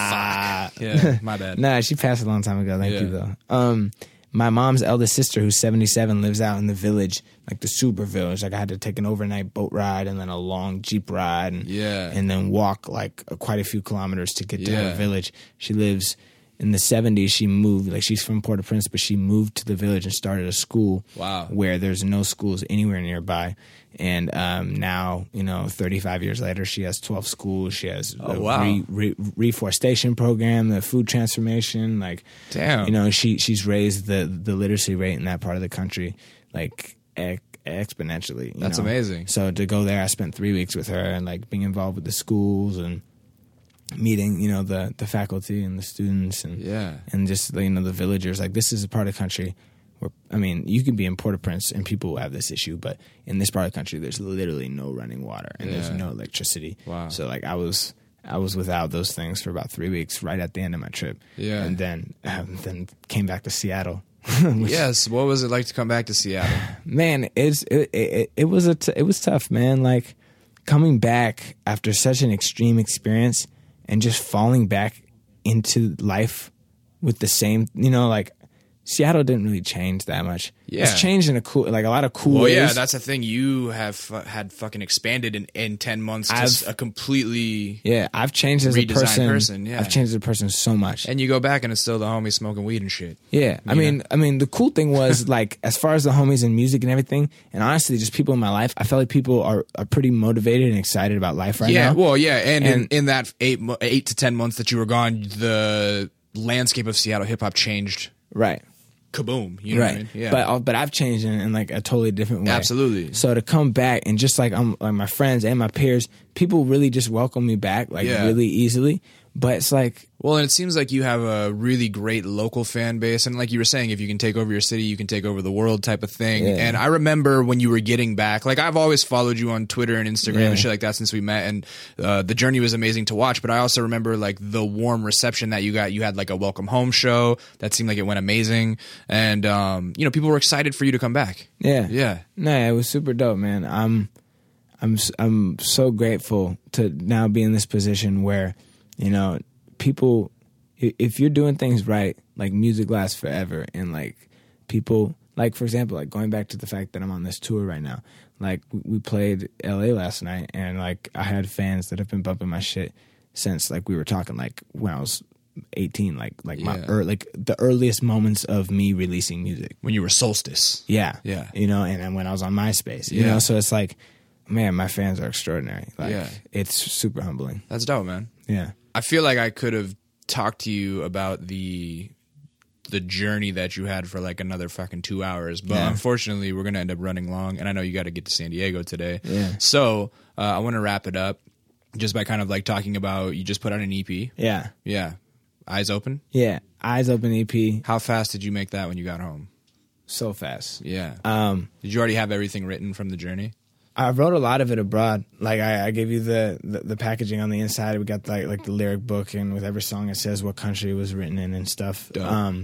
ah, fuck. Yeah, my bad. Nah, she passed a long time ago. Thank Yeah. you, though. Um, my mom's eldest sister, who's seventy-seven, lives out in the village, like the super village. Like I had to take an overnight boat ride and then a long jeep ride, and Yeah. and then walk like uh, quite a few kilometers to get to Yeah. her village. She lives in the seventies. She moved, like she's from Port-au-Prince, but she moved to the village and started a school. Wow. Where there's no schools anywhere nearby. And um, now, you know, thirty-five years later, she has twelve schools. She has Oh, a wow. re- re- reforestation program, the food transformation. Like, Damn. you know, she she's raised the the literacy rate in that part of the country like ex- exponentially. you That's know? amazing. So to go there, I spent three weeks with her and like being involved with the schools and meeting, you know, the the faculty and the students and Yeah. and just you know the villagers. Like this is a part of the country where I mean, you can be in Port-au-Prince and people will have this issue, but in this part of the country, there's literally no running water and there's Yeah. no electricity. Wow. So like I was. I was without those things for about three weeks, right at the end of my trip. Yeah. and then um, then came back to Seattle. Which- Yes. What was it like to come back to Seattle? man, it's it, it, it was a t- it was tough, man. Like coming back after such an extreme experience and just falling back into life with the same, you know, like Seattle didn't really change that much. Yeah. It's changed in a cool, like a lot of cool Well, ways. yeah, that's the thing. You have fu- had fucking expanded in, in ten months to s- I've- a completely. yeah, I've changed as a redesigned person. person, yeah. I've changed as a person so much. And you go back and it's still the homie smoking weed and shit. Yeah, I You mean, know? I mean, the cool thing was like, as far as the homies and music and everything, and honestly, just people in my life, I felt like people are, are pretty motivated and excited about life right yeah, now. well, yeah, and, in, And- in that eight mo- eight to ten months that you were gone, the landscape of Seattle hip hop changed. Right, Kaboom! You know right. what I mean? Yeah, But uh, but I've changed in, in like a totally different way. Absolutely. So to come back and just like I'm like my friends and my peers, people really just welcome me back like Yeah. really easily. But it's like well, and it seems like you have a really great local fan base, and like you were saying, if you can take over your city, you can take over the world, type of thing. Yeah. And I remember when you were getting back, like I've always followed you on Twitter and Instagram Yeah. and shit like that since we met, and uh, the journey was amazing to watch. But I also remember like the warm reception that you got. You had like a welcome home show that seemed like it went amazing, and um, you know people were excited for you to come back. yeah, Yeah, No, it was super dope, man. I'm, I'm, s- I'm so grateful to now be in this position where, you know, people, i- if you're doing things right, like music lasts forever, and like people, like for example, like going back to the fact that I'm on this tour right now, like we, we played L A last night, and like I had fans that have been bumping my shit since like we were talking like when I was eighteen, like like my Yeah. er, like the earliest moments of me releasing music. When you were Solstice. Yeah, Yeah. you know, and, and when I was on MySpace, you Yeah. know, so it's like, man, my fans are extraordinary. Like, Yeah. it's super humbling. That's dope, man. Yeah, I feel like I could have talked to you about the the journey that you had for like another fucking two hours, but Yeah. unfortunately, we're gonna end up running long, and I know you got to get to San Diego today. Yeah. So uh, I want to wrap it up just by kind of like talking about you just put out an E P. yeah, Yeah. Eyes Open. yeah. Eyes Open E P, How fast did you make that when you got home? so fast. Yeah. Um, Did you already have everything written from the journey? I wrote a lot of it abroad. Like I, I gave you the, the, the packaging on the inside. We got like like the lyric book, and with every song it says what country it was written in and stuff. Dope. Um,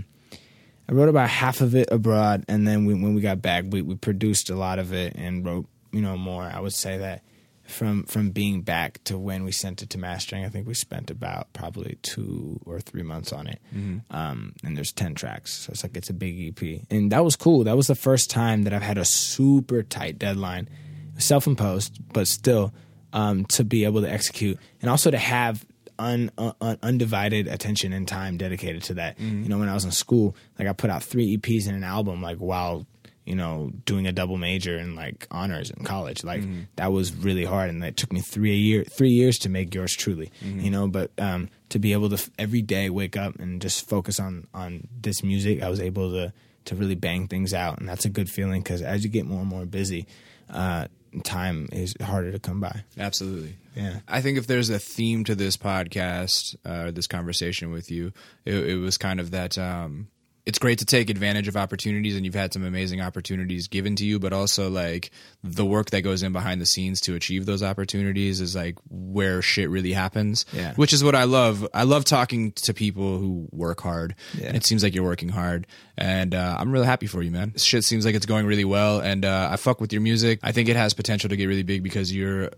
I wrote about half of it abroad, and then we, when we got back, we, we produced a lot of it and wrote you know more. I would say that from from being back to when we sent it to mastering, I think we spent about probably two or three months on it. Mm-hmm. Um, and there's ten tracks, so it's like it's a big E P, and that was cool. That was the first time that I've had a super tight deadline. Self-imposed, but still um, to be able to execute, and also to have un, un, undivided attention and time dedicated to that. Mm-hmm. You know, when I was in school, like I put out three E Ps and an album, like while you know doing a double major and like honors in college. Like Mm-hmm. that was really hard, and it took me three a year, three years to make Yours Truly. Mm-hmm. You know, but um, to be able to f- every day wake up and just focus on on this music, I was able to to really bang things out, and that's a good feeling because as you get more and more busy. Uh, time is harder to come by. Absolutely. Yeah. I think if there's a theme to this podcast, uh, this conversation with you, it, it was kind of that um, it's great to take advantage of opportunities, and you've had some amazing opportunities given to you, but also like the work that goes in behind the scenes to achieve those opportunities is like where shit really happens. Yeah. Which is what I love. I love talking to people who work hard. Yeah. It seems like you're working hard, and uh, I'm really happy for you, man. This shit seems like it's going really well, and uh, I fuck with your music. I think it has potential to get really big because you're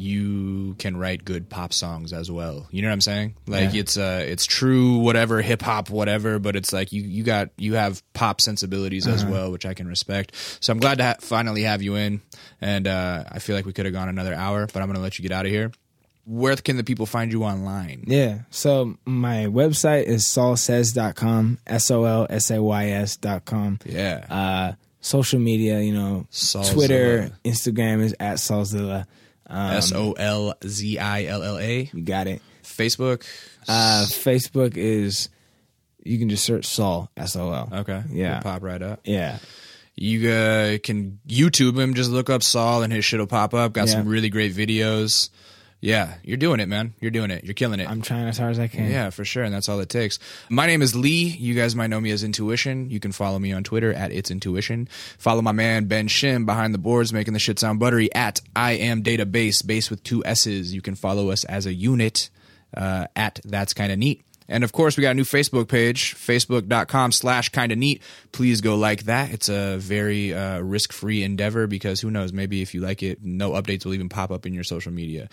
you can write good pop songs as well. You know what I'm saying? Like Yeah. it's uh it's true whatever, hip hop whatever, but it's like you you got you have pop sensibilities as well, which I can respect. So I'm glad to ha- finally have you in, and uh, I feel like we could have gone another hour, but I'm gonna let you get out of here. Where can the people find you online? Yeah. So my website is saul says dot com, S O L S A Y S dot com. Yeah. Uh, social media, you know, Solzilla. Twitter, Instagram is at Solzilla. Um, S O L Z I L L A. You got it. Facebook. Uh, Facebook is, you can just search Saul, S O L. Okay. Yeah. It'll pop right up. Yeah. You uh, can YouTube him. Just look up Saul and his shit will pop up. Got Yeah. some really great videos. Yeah, you're doing it, man. You're doing it. You're killing it. I'm trying as hard as I can. Yeah, for sure, and that's all it takes. My name is Lee. You guys might know me as Intuition. You can follow me on Twitter at It's Intuition. Follow my man Ben Shim behind the boards making the shit sound buttery at I Am Database, base with two S's. You can follow us as a unit uh, at That's Kinda Neat. And of course, we got a new Facebook page, facebook.com slash kinda neat. Please go like that. It's a very uh, risk-free endeavor because who knows, maybe if you like it, no updates will even pop up in your social media.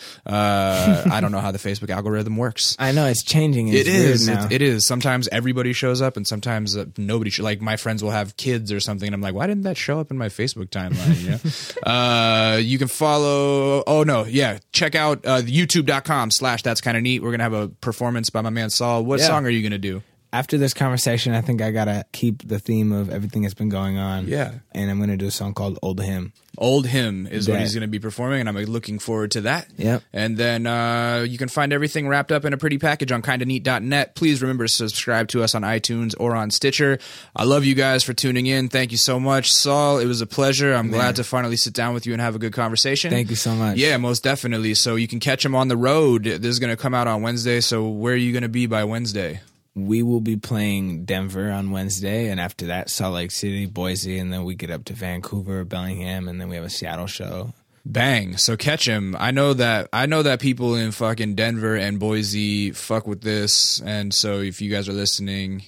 Uh, I don't know how the Facebook algorithm works. I know it's changing. And It it's is. weird now. It, it is. Sometimes everybody shows up, and sometimes uh, nobody. Sh- like my friends will have kids or something, and I'm like, why didn't that show up in my Facebook timeline? You know? uh, you can follow. Oh no, yeah. Check out uh, YouTube.com slash That's Kinda Neat. We're gonna have a performance by my man Saul. What Yeah. song are you gonna do? After this conversation, I think I gotta keep the theme of everything that's been going on. Yeah. And I'm gonna do a song called Old Hymn. Old Hymn is what That- he's going to be performing, and I'm looking forward to that. Yep. And then uh, you can find everything wrapped up in a pretty package on kinda neat dot net. Please remember to subscribe to us on iTunes or on Stitcher. I love you guys for tuning in. Thank you so much, Saul. It was a pleasure. I'm glad to finally sit down with you and have a good conversation. Thank you so much. Yeah, most definitely. So you can catch him on the road. This is going to come out on Wednesday. So where are you going to be by Wednesday? We will be playing Denver on Wednesday, and after that, Salt Lake City, Boise, and then we get up to Vancouver, Bellingham, and then we have a Seattle show. Bang. So catch him. I know that I know that people in fucking Denver and Boise fuck with this. And so if you guys are listening,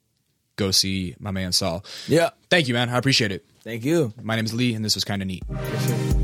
go see my man Saul. Yeah. Thank you, man. I appreciate it. Thank you. My name is Lee, and this was Kinda Neat. For sure.